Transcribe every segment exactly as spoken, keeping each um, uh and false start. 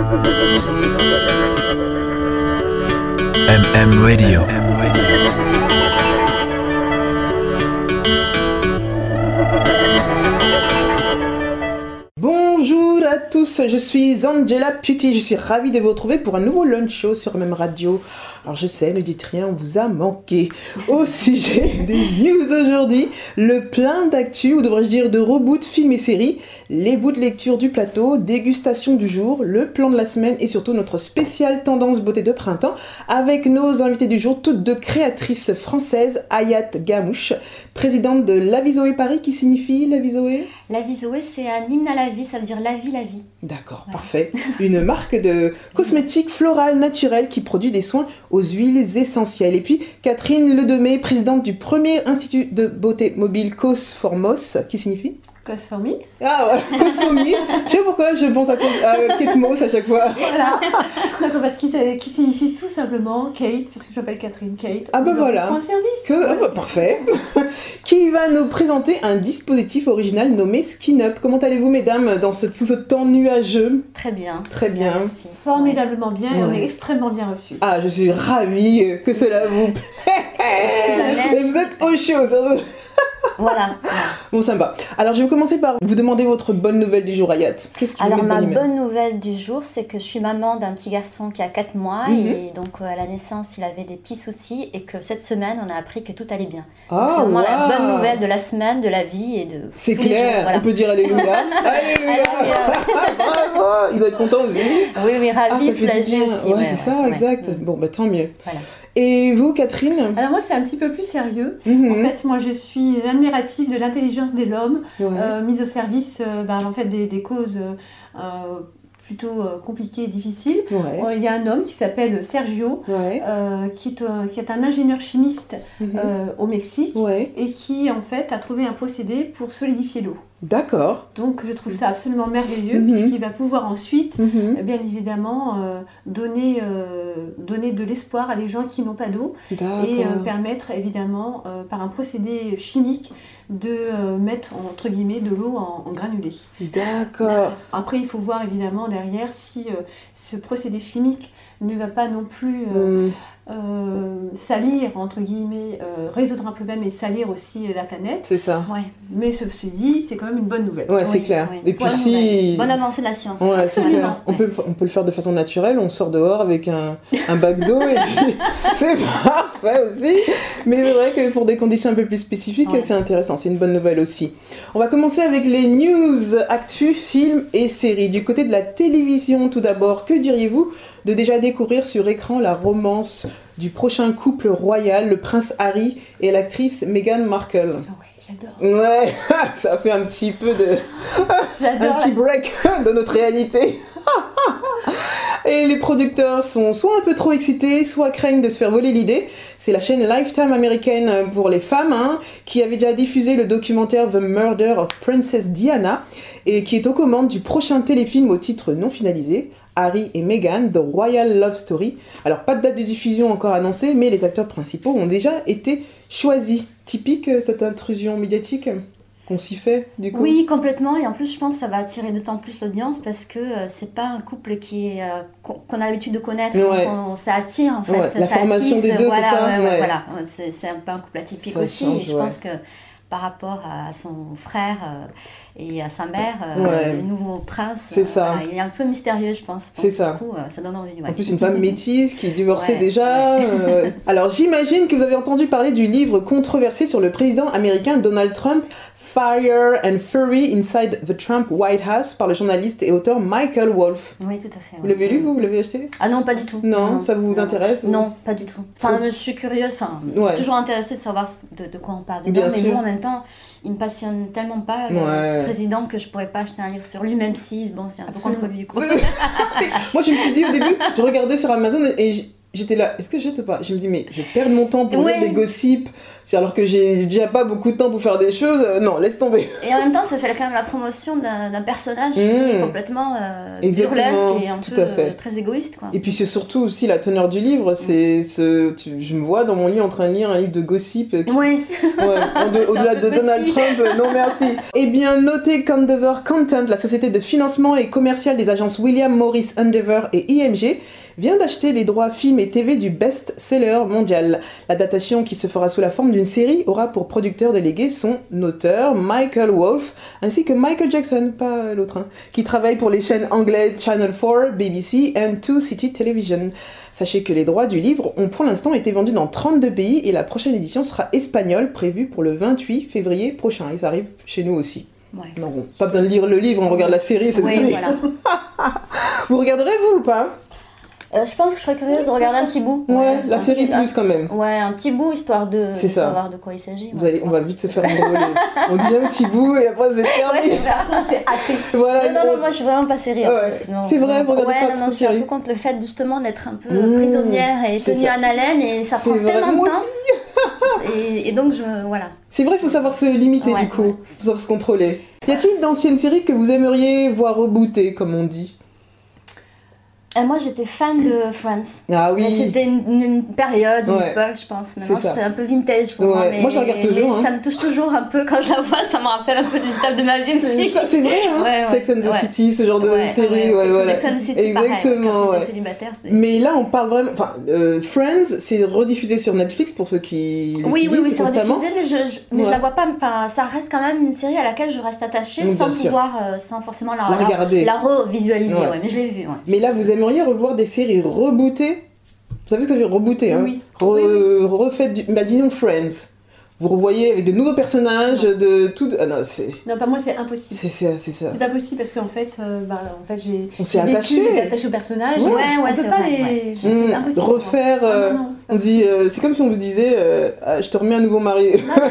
M M Radio. Bonjour à tous, je suis Angela Putti, je suis ravie de vous retrouver pour un nouveau lunch show sur M M Radio. Alors je sais, ne dites rien, on vous a manqué. Au sujet des news aujourd'hui, le plein d'actu, ou devrais-je dire de reboot, films et séries, les bouts de lecture du plateau, dégustation du jour, le plan de la semaine et surtout notre spéciale tendance beauté de printemps avec nos invités du jour, toutes deux créatrices françaises, Hayat Gamouche, présidente de L'Avisoé Paris, qui signifie L'Avisoé ? L'Avisoé, c'est un hymne à la vie, ça veut dire la vie, la vie. D'accord, ouais. Parfait. Une marque de cosmétiques florales naturelles qui produit des soins aux huiles essentielles. Et puis Catherine Ledemay, présidente du premier institut de beauté mobile Cos for Moss, qui signifie Cos for me. Ah voilà, Cos for me. Je sais pas pourquoi je pense à, à Kate Moss à chaque fois. Voilà. Donc en fait, qui, qui signifie tout simplement Kate, parce que je m'appelle Catherine Kate. Ah bah voilà. C'est un service. Que, ah bah, parfait. Qui va nous présenter un dispositif original nommé Skin Up. Comment allez-vous, mesdames, dans ce, sous ce temps nuageux ? Très bien. Très bien. Merci. Formidablement bien, ouais. Et on est extrêmement bien reçus. Ah, je suis ravie que cela vous plaît. Et vous êtes au chaud. Voilà. Bon, ça me va. Alors, je vais commencer par vous demander votre bonne nouvelle du jour, Hayat. Qu'est-ce qui Alors, vous met de ma bonne humeur ? bonne nouvelle du jour, c'est que je suis maman d'un petit garçon qui a quatre mois. Mm-hmm. Et donc, euh, à la naissance, il avait des petits soucis. Et que cette semaine, on a appris que tout allait bien. Ah, donc, c'est vraiment wow. la bonne nouvelle de la semaine, de la vie et de C'est tous les clair, jours, voilà. On peut dire Alléluia. Alléluia. Bravo. Ils doivent être contents aussi. Oui, oui, ravis, ah, soulagés aussi. Ouais, ouais, c'est ouais, ça, ouais. exact. Ouais. Bon, bah tant mieux. Voilà. Et vous, Catherine ? Alors moi, c'est un petit peu plus sérieux. Mm-hmm. En fait, moi, je suis admirative de l'intelligence de l'homme, ouais. euh, mise au service euh, bah, en fait, des, des causes euh, plutôt euh, compliquées et difficiles. Ouais. Euh, il y a un homme qui s'appelle Sergio, Ouais. euh, qui, est, euh, qui est un ingénieur chimiste Mm-hmm. euh, au Mexique, Ouais. et qui, en fait, a trouvé un procédé pour solidifier l'eau. D'accord. Donc, je trouve ça absolument merveilleux, Mm-hmm. puisqu'il va pouvoir ensuite, Mm-hmm. bien évidemment, euh, donner, euh, donner de l'espoir à des gens qui n'ont pas d'eau, D'accord. et euh, permettre, évidemment, euh, par un procédé chimique, de euh, mettre, entre guillemets, de l'eau en, en granulés. D'accord. Après, il faut voir, évidemment, derrière, si euh, ce procédé chimique ne va pas non plus... Euh, Mm. Euh, salir, entre guillemets, euh, résoudre un problème et salir aussi la planète. C'est ça. Ouais. Mais ceci dit, c'est quand même une bonne nouvelle. Ouais, c'est Oui, clair. oui. Et puis Bonne si... nouvelle. Bonne avancée de la science. Ouais, c'est Absolument. clair. On Ouais. peut, on peut le faire de façon naturelle, on sort dehors avec un, un bac d'eau et puis c'est parfait aussi. Mais c'est vrai que pour des conditions un peu plus spécifiques, Ouais. c'est intéressant, c'est une bonne nouvelle aussi. On va commencer avec les news, actu, films et séries. Du côté de la télévision tout d'abord, que diriez-vous de déjà découvrir sur écran la romance du prochain couple royal, le prince Harry et l'actrice Meghan Markle? Ah ouais, j'adore. Ouais, ça fait un petit peu de... J'adore un petit la- break de notre réalité. Et les producteurs sont soit un peu trop excités, soit craignent de se faire voler l'idée. C'est la chaîne Lifetime américaine pour les femmes, hein, qui avait déjà diffusé le documentaire The Murder of Princess Diana et qui est aux commandes du prochain téléfilm au titre non finalisé, Harry et Meghan, The Royal Love Story. Alors pas de date de diffusion encore annoncée, mais les acteurs principaux ont déjà été choisis. Typique euh, cette intrusion médiatique qu'on s'y fait du coup. Oui, complètement. Et en plus, je pense que ça va attirer d'autant plus l'audience parce que euh, c'est pas un couple qui est, euh, qu'on, qu'on a l'habitude de connaître. Ouais. On- ça attire en fait. Ouais, la ça formation attise, des deux, voilà, c'est ça ouais, ouais, Ouais. voilà. C'est, c'est un peu un couple atypique Ça aussi. change, et je ouais. pense que par rapport à son frère euh, et à sa mère, euh, Ouais. le nouveau prince, C'est ça. voilà, il est un peu mystérieux, je pense. Donc, C'est ça. Du coup, euh, ça donne envie. Ouais. En plus, une femme métisse qui divorçait Ouais, déjà. euh. Alors, j'imagine que vous avez entendu parler du livre controversé sur le président américain Donald Trump, Fire and Fury Inside the Trump White House, par le journaliste et auteur Michael Wolff. Oui, tout à fait. Vous ouais. l'avez lu, vous Vous l'avez acheté Ah non, pas du tout. Non, ça vous intéresse, ou- Non, pas du tout. Enfin, je suis curieuse, enfin, Ouais. toujours intéressée de savoir de, de quoi on parle dedans, Bien mais sûr. bon, en même temps, il me passionne tellement pas, le, Ouais. ce président, que je pourrais pas acheter un livre sur lui, même si, bon, c'est un peu Absolument. contre lui, quoi. Moi, je me suis dit au début, je regardais sur Amazon et j'- j'étais là, est-ce que je jette ou pas? Je me dis, mais je vais perdre mon temps pour Ouais. lire des gossips, alors que j'ai déjà pas beaucoup de temps pour faire des choses. Euh, non, laisse tomber. Et en même temps, ça fait quand même la promotion d'un d'un personnage qui Mmh. est complètement euh, Exactement, burlesque et un tout peu à fait. euh, très égoïste, quoi. Et puis c'est surtout aussi la teneur du livre, c'est ce, tu- je me vois dans mon lit en train de lire un livre de gossip. euh, qui- Oui. Ouais, en de- C'est au-delà un peu de Donald petit. Trump, euh, non merci. Eh bien, notez qu'Endeavour Content, la société de financement et commercial des agences William Morris Endeavour et I M G, vient d'acheter les droits films et T V du best-seller mondial. L'adaptation, qui se fera sous la forme d'une série, aura pour producteur délégué son auteur, Michael Wolff, ainsi que Michael Jackson, pas l'autre, hein, qui travaille pour les chaînes anglaises Channel quatre, B B C and Two City Television. Sachez que les droits du livre ont pour l'instant été vendus dans trente-deux pays et la prochaine édition sera espagnole, prévue pour le vingt-huit février prochain. Ils arrivent chez nous aussi. Ouais. Non, bon, pas besoin de lire le livre, on regarde la série, c'est Oui, celui. voilà. Vous regarderez vous ou pas? Euh, je pense que je serais curieuse de regarder un petit bout. Ouais, la un série petit- plus quand même. un- Ouais, un petit bout, histoire de, C'est de ça. savoir de quoi il s'agit. Vous ouais. allez, on va vite se faire enrôler. On dit un petit bout et après c'est Ouais, terminé. c'est ça. On se fait hâter. Voilà, Non, non, non, moi je suis vraiment pas série. en Ouais. plus, non. C'est vrai, vous regardez ouais, pas non, trop non, je suis un série. peu contre le fait justement d'être un peu Mmh, prisonnière et c'est tenue ça. en haleine et ça C'est prend vrai, tellement moi de temps. Et, et donc, je, voilà. C'est vrai, il faut savoir se limiter Ouais, du coup, ouais. faut savoir se contrôler. Y a-t-il d'anciennes séries que vous aimeriez voir rebooter, comme on dit? Et moi, j'étais fan de Friends. Ah Mais oui, c'était une, une période, une Ouais. époque, je pense. C'est Maintenant, ça. c'est un peu vintage pour Ouais. moi. Mais, Moi, je la regarde toujours, mais hein. ça me touche toujours un peu quand je la vois. Ça me rappelle un peu des étapes de ma vie c'est aussi. ça, c'est vrai, hein, Ouais, ouais, Sex and the ouais. City, ce genre de Ouais, série, ouais, ouais, c'est- voilà. Sex and the City, pareil, Exactement, quand ouais. j'étais célibataire. c'était- Mais là, on parle vraiment. Enfin, euh, Friends, c'est rediffusé sur Netflix pour ceux qui Oui, oui, l'utilisent oui, c'est constamment. rediffusé, mais, je, je, mais je Ouais. la vois pas. Enfin, ça reste quand même une série à laquelle je reste attachée Oui, sans bien sûr. pouvoir, euh, sans forcément la, La regarder. la revisualiser. Ouais. Ouais. Mais je l'ai vue. Ouais. Mais là, vous aimeriez revoir des séries rebootées? Vous savez ce que ça veut dire rebooter, hein? Oui. Re- Oui, Refaites du. Imaginons Friends. Vous revoyez avec de nouveaux personnages, de tout. Ah non, c'est. Non, pas moi, c'est impossible. C'est ça, c'est ça. C'est pas possible parce qu'en fait, euh, bah, en fait j'ai On s'est j'ai vécu, attaché. j'étais attachée au personnage. Ouais, ouais, on c'est peut pas vrai, les. ouais. C'est Mmh, impossible. refaire. Non, euh, non, non, c'est pas On dit, euh, c'est comme si on vous disait, euh, Ah, je te remets un nouveau mari.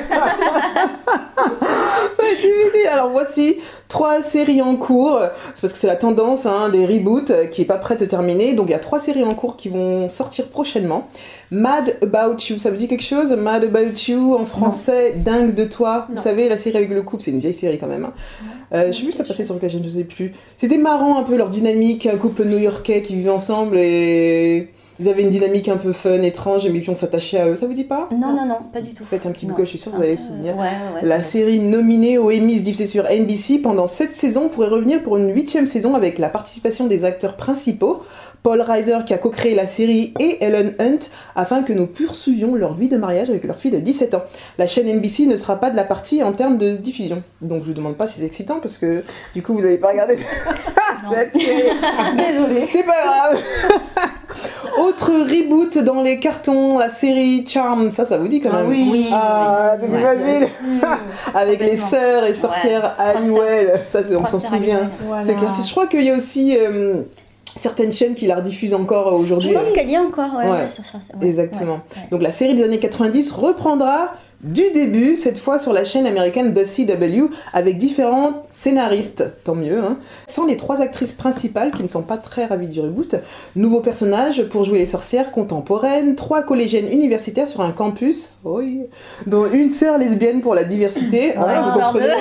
Ça va être difficile. Alors voici trois séries en cours. C'est parce que c'est la tendance hein, des reboots euh, qui est pas prête de terminer. Donc il y a trois séries en cours qui vont sortir prochainement. Mad About You, ça vous dit quelque chose? Mad About You en français, Dingue de toi. Vous Non. savez la série avec le couple, c'est une vieille série quand même. Hein. Euh, je sais plus si ça passait sur chose. le je ne sais plus. C'était marrant un peu leur dynamique, un couple new-yorkais qui vivait ensemble et ils avaient une dynamique un peu fun, étrange, et puis on s'attachait à eux. Ça vous dit pas? Non, non, non, pas du tout. Faites un petit Non. Google, je suis sûre que vous allez vous souvenir. Ouais, ouais, ouais. La série nominée aux Emmys diffusée sur N B C pendant sept saisons pourrait revenir pour une huitième saison avec la participation des acteurs principaux, Paul Reiser qui a co-créé la série et Ellen Hunt, afin que nous poursuivions leur vie de mariage avec leur fille de dix-sept ans. La chaîne N B C ne sera pas de la partie en termes de diffusion. Donc je vous demande pas si c'est excitant parce que du coup vous n'avez pas regardé Non. cette série. Désolée. C'est pas grave. Autre reboot dans les cartons, la série Charm, ça, ça vous dit quand Ah même? oui. Oui, Ah, c'est plus Ouais. facile. Avec les Complètement. sœurs et sorcières Ouais, trois annuelles, ça c'est- on Trois s'en sœurs souvient. annuelles. Voilà. C'est clair. Je crois qu'il y a aussi euh, certaines chaînes qui la rediffusent encore Je aujourd'hui. pense qu'elle y est encore, ouais. Ouais. ouais, sur- sur- ouais, Exactement. ouais, ouais. Donc la série des années quatre-vingt-dix reprendra du début, cette fois sur la chaîne américaine The C W, avec différents scénaristes, tant mieux, hein. Sans les trois actrices principales qui ne sont pas très ravies du reboot. Nouveaux personnages pour jouer les sorcières contemporaines, trois collégiennes universitaires sur un campus, oui, dont une sœur lesbienne pour la diversité. Ouais, vous histoire comprenez.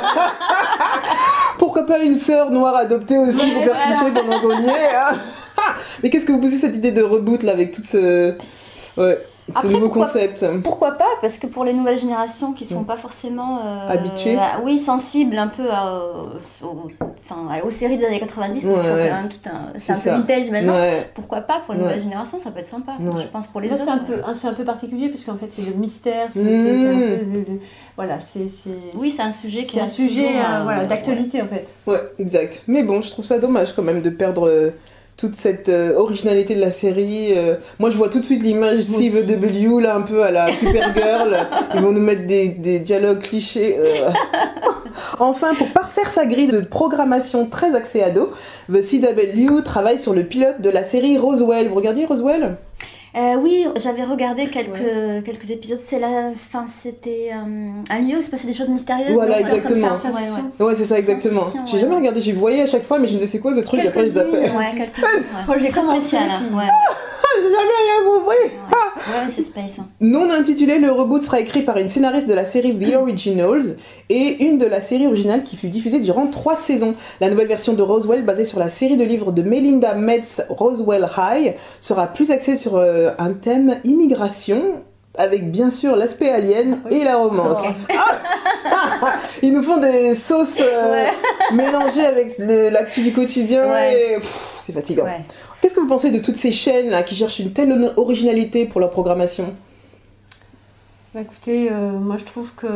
Pourquoi pas une sœur noire adoptée aussi pour faire cliché pendant qu'on y est, hein. Mais qu'est-ce que vous pensez de cette idée de reboot là avec tout ce, ouais, ce Après, nouveau pourquoi- concept? Pourquoi pas? Parce que pour les nouvelles générations qui sont Mm. pas forcément euh, Habituées. à- oui, sensibles un peu à, euh, aux, enfin, aux séries des années quatre-vingt-dix, parce Ouais, qu'ils sont ouais. quand même tout un. C'est C'est un peu ça. vintage maintenant. Ouais. Pourquoi pas? Pour les Ouais. nouvelles générations, ça peut être sympa. Ouais. Je pense pour les Là, autres. c'est un, ouais. peu, un- c'est un peu particulier parce qu'en fait c'est le mystère, c'est Mmh. c'est- c'est un peu. de- de- voilà, c'est. c'est- Oui, c'est un sujet qui c'est un reste sujet toujours, euh, euh, voilà, ouais. d'actualité en fait. Ouais, exact. Mais bon, je trouve ça dommage quand même de perdre euh, toute cette euh, originalité de la série. euh. Moi, je vois tout de suite l'image Moi C aussi. W, là, un peu à la Supergirl. Ils vont nous mettre des, des dialogues clichés. euh. Enfin, pour parfaire sa grille de programmation très axée ado, The C W travaille sur le pilote de la série Roswell. Vous regardiez Roswell? Euh, oui, j'avais regardé quelques, quelques épisodes. C'est la fin, c'était euh, un lieu où se passaient des choses mystérieuses. Voilà, donc, euh, exactement. comme ça, ouais, Science-fiction. ouais. Ouais, c'est ça, exactement. Science-fiction, J'ai ouais, jamais ouais. regardé, j'y voyais à chaque fois, mais je me disais c'est quoi ce truc, après je Quelques-unes, zappais. ouais, quelques-unes. Ouais. Moi, j'ai Très commencé, spécial, hein, puis- ouais. jamais rien compris. Ouais, ouais c'est space. Hein. Non intitulé, le reboot sera écrit par une scénariste de la série The Originals et une de la série originale qui fut diffusée durant trois saisons. La nouvelle version de Roswell, basée sur la série de livres de Melinda Metz, Roswell High, sera plus axée sur euh, un thème immigration, avec bien sûr l'aspect alien oui. et la romance. Okay. Ah Ils nous font des sauces euh, ouais. mélangées avec le, l'actu du quotidien ouais. et pff, c'est fatigant. Ouais. Qu'est-ce que vous pensez de toutes ces chaînes là, qui cherchent une telle originalité pour leur programmation? Bah écoutez, euh, moi je trouve que...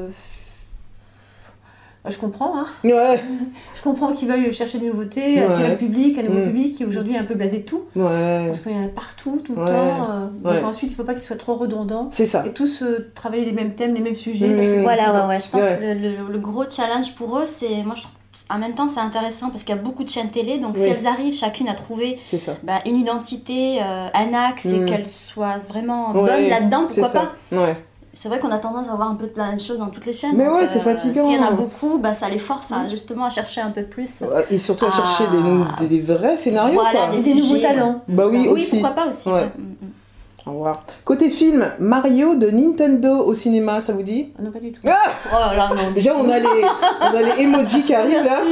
Bah, je comprends, hein. Ouais. Je comprends qu'ils veuillent chercher des nouveautés, ouais. attirer le public, un nouveau mmh. public qui aujourd'hui est un peu blasé de tout. Ouais. Parce qu'il y en a partout, tout le ouais. temps. Euh, ouais. Donc ensuite, il ne faut pas qu'ils soient trop redondants. C'est ça. Et tous euh, travailler les mêmes thèmes, les mêmes sujets. Mmh. Parce que voilà, ouais, ouais. Je pense ouais. que le, le, le gros challenge pour eux, c'est... Moi, je trouve en même temps, c'est intéressant parce qu'il y a beaucoup de chaînes télé, donc oui. si elles arrivent chacune à trouver bah, une identité, euh, un axe, mmh. et qu'elles soient vraiment ouais. bonnes là-dedans, pourquoi pas ouais. C'est vrai qu'on a tendance à voir un peu la même chose dans toutes les chaînes. Mais donc, ouais, euh, c'est fatigant. S'il y en a beaucoup, bah, ça les force à, justement à chercher un peu plus. Et surtout à, à... chercher des, des, des vrais scénarios. Voilà, quoi. des, des sujets, nouveaux talents. Bah oui, oui, aussi. pourquoi pas aussi. Ouais. Ouais. Au revoir. Côté film, Mario de Nintendo au cinéma, ça vous dit? Non, pas du tout. Ah oh là, non, déjà, on a, les, on a les emojis qui arrivent là.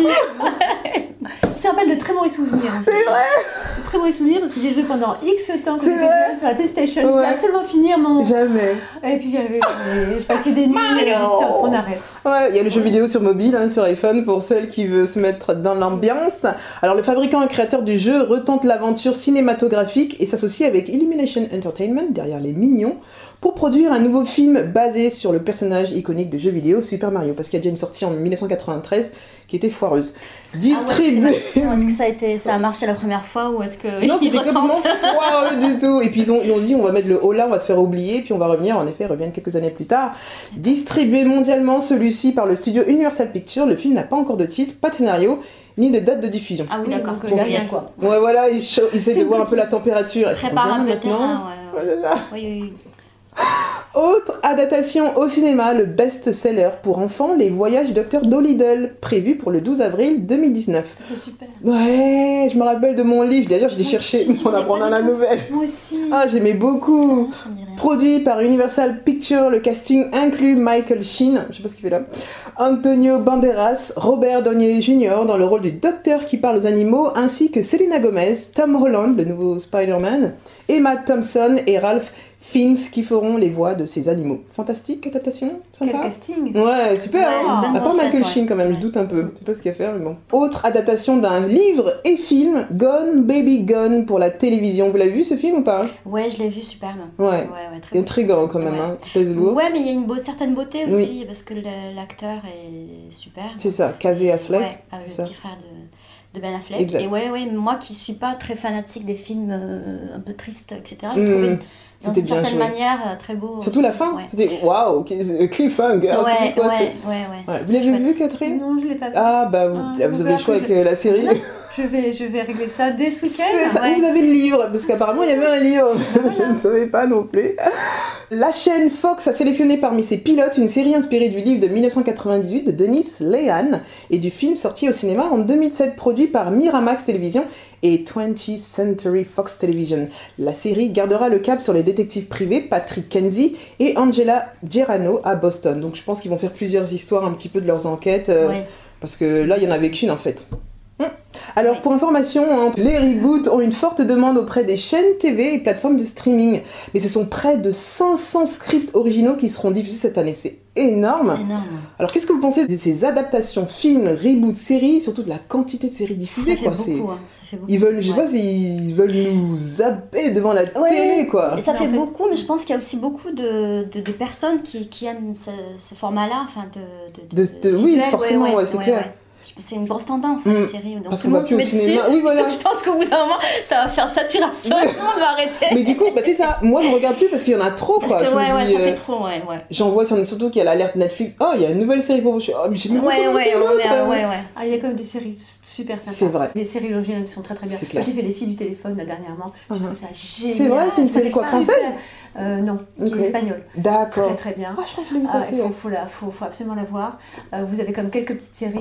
C'est un bel de très mauvais souvenirs. C'est vrai. Très mauvais souvenirs parce que j'ai joué pendant X temps quand j'étais jeune sur la PlayStation. Ouais. Je voulais absolument finir mon. Jamais. Et puis j'avais, je passais des nuits juste on arrête. Ouais, il y a le jeu vidéo sur mobile, hein, sur iPhone pour celles qui veulent se mettre dans l'ambiance. Alors le fabricant et créateur du jeu retente l'aventure cinématographique et s'associe avec Illumination Entertainment derrière les Mignons pour produire un nouveau film basé sur le personnage iconique de jeux vidéo Super Mario, parce qu'il y a déjà une sortie en dix-neuf cent quatre-vingt-treize qui était foireuse. Distribué. Ah ouais, est-ce que ça a été, ça a marché la première fois ou est-ce que non, c'était complètement foireux du tout. Et puis ils ont, ils ont dit on va mettre le haut là, on va se faire oublier, puis on va revenir. En effet, ils reviennent quelques années plus tard. Distribué mondialement, celui-ci par le studio Universal Pictures, le film n'a pas encore de titre, pas de scénario, ni de date de diffusion. Ah oui, d'accord. Donc, il n'y a rien quoi. Ouais, voilà, ils essaient de voir un peu la température. Est-ce qu'on prépare un peu le maintenant terrain, ouais. ouais, c'est ça. Oui, oui, oui. Autre adaptation au cinéma, le best-seller pour enfants, Les Voyages du Docteur Dolittle, prévu pour le douze avril deux mille dix-neuf. Ça fait super. Ouais, je me rappelle de mon livre, d'ailleurs je l'ai Moi cherché aussi, pour apprendre à la nouvelle. Moi aussi. Ah, j'aimais beaucoup. Ça me dit rien. Produit par Universal Pictures, le casting inclut Michael Sheen, je sais pas ce qu'il fait là, Antonio Banderas, Robert Downey junior dans le rôle du docteur qui parle aux animaux, ainsi que Selena Gomez, Tom Holland, le nouveau Spider-Man, Emma Thompson et Ralph Fiennes qui feront les voix de ces animaux. Fantastique, adaptation, sympa. Quel casting. Ouais, super. Ouais, hein. bonne Attends, brochette, Michael ouais. Sheen quand même, je doute un peu. Je sais pas ce qu'il y a à faire, mais bon. Autre adaptation d'un livre et film, Gone Baby Gone pour la télévision. Vous l'avez vu ce film ou pas? Ouais, je l'ai vu, superbe. Ouais. Ouais, ouais, très beau. Intriguant quand même, Ouais. hein. Pèse lourd. Ouais, mais il y a une beau- certaine beauté aussi Oui. parce que le- l'acteur est super. C'est ça, Casey Affleck. Ouais, avec c'est le ça. petit frère de, de Ben Affleck. Exact. Et ouais, ouais, moi qui suis pas très fanatique des films euh, un peu tristes, et cetera, j'ai Mmh. trouvé dans C'était une bien certaine joué. manière euh, très beau. Surtout aussi. la fin, Ouais, c'était waouh, cliffhanger. ouais, c'était quoi, ouais, c'est- ouais, ouais. Ouais. Vous C'était l'avez chouette. vu, Catherine? Non, je l'ai pas vu. Ah, bah vous, Ah, là, vous on avez verra le choix que avec je- euh, la série. Je vais, je vais régler ça dès ce week-end. C'est ça, Ouais. vous avez le livre, parce qu'apparemment il y avait un livre, je ne savais pas non plus. La chaîne Fox a sélectionné parmi ses pilotes une série inspirée du livre de dix-neuf cent quatre-vingt-dix-huit de Dennis Lehane et du film sorti au cinéma en deux mille sept, produit par Miramax Television et twentieth Century Fox Television. La série gardera le cap sur les détectives privés Patrick Kenzie et Angela Gerano à Boston. Donc je pense qu'ils vont faire plusieurs histoires un petit peu de leurs enquêtes, euh, Ouais. parce que là il y en avait qu'une en fait. Alors Ouais. pour information, hein, les reboots ont une forte demande auprès des chaînes T V et plateformes de streaming. Mais ce sont près de cinq cents scripts originaux qui seront diffusés cette année. C'est énorme. C'est énorme. Alors qu'est-ce que vous pensez de ces adaptations, films, reboots, séries, surtout de la quantité de séries diffusées, Ça fait quoi. beaucoup, C'est... hein, ça fait beaucoup. Ils veulent, je sais Ouais. pas s'ils veulent nous zapper devant la Ouais. télé, quoi. Et ça Mais fait en fait- beaucoup, mais je pense qu'il y a aussi beaucoup de, de, de personnes qui, qui aiment ce, ce format-là, enfin de, de, De- de- oui, forcément, ouais, c'est clair. Je pense que c'est une grosse tendance, hein, Mm. les séries. Donc Parce tout qu'on le va monde se plus au met cinéma. dessus. Oui, voilà. Donc je pense qu'au bout d'un moment, ça va faire saturation. Tout le monde va arrêter. Mais du coup, bah, c'est ça. Moi, je regarde plus parce qu'il y en a trop, Parce quoi. que Je me ouais, ouais, dis, ça euh, fait trop, ouais, ouais. J'en vois sur- surtout qu'il y a l'alerte Netflix. Oh, il y a une nouvelle série pour vous. Je suis, oh, mais j'ai même pas Ouais, commencé ouais, on l'autre. est, ouais, ouais. Ah, il y a quand même des séries super sympas. C'est vrai. Des séries originales qui sont très très bien. C'est clair. Moi, j'ai fait Les Filles du téléphone là, dernièrement. Je Uh-huh. trouve ça génial. C'est vrai, c'est une série quoi, Super. française? euh, Non, qui Ok. est espagnole. D'accord. Très très bien. Ah, je crois que je l'ai vu Ah, passer. il faut, ouais. faut, la- faut, faut absolument la voir. Euh, vous avez comme quelques petites séries qui sont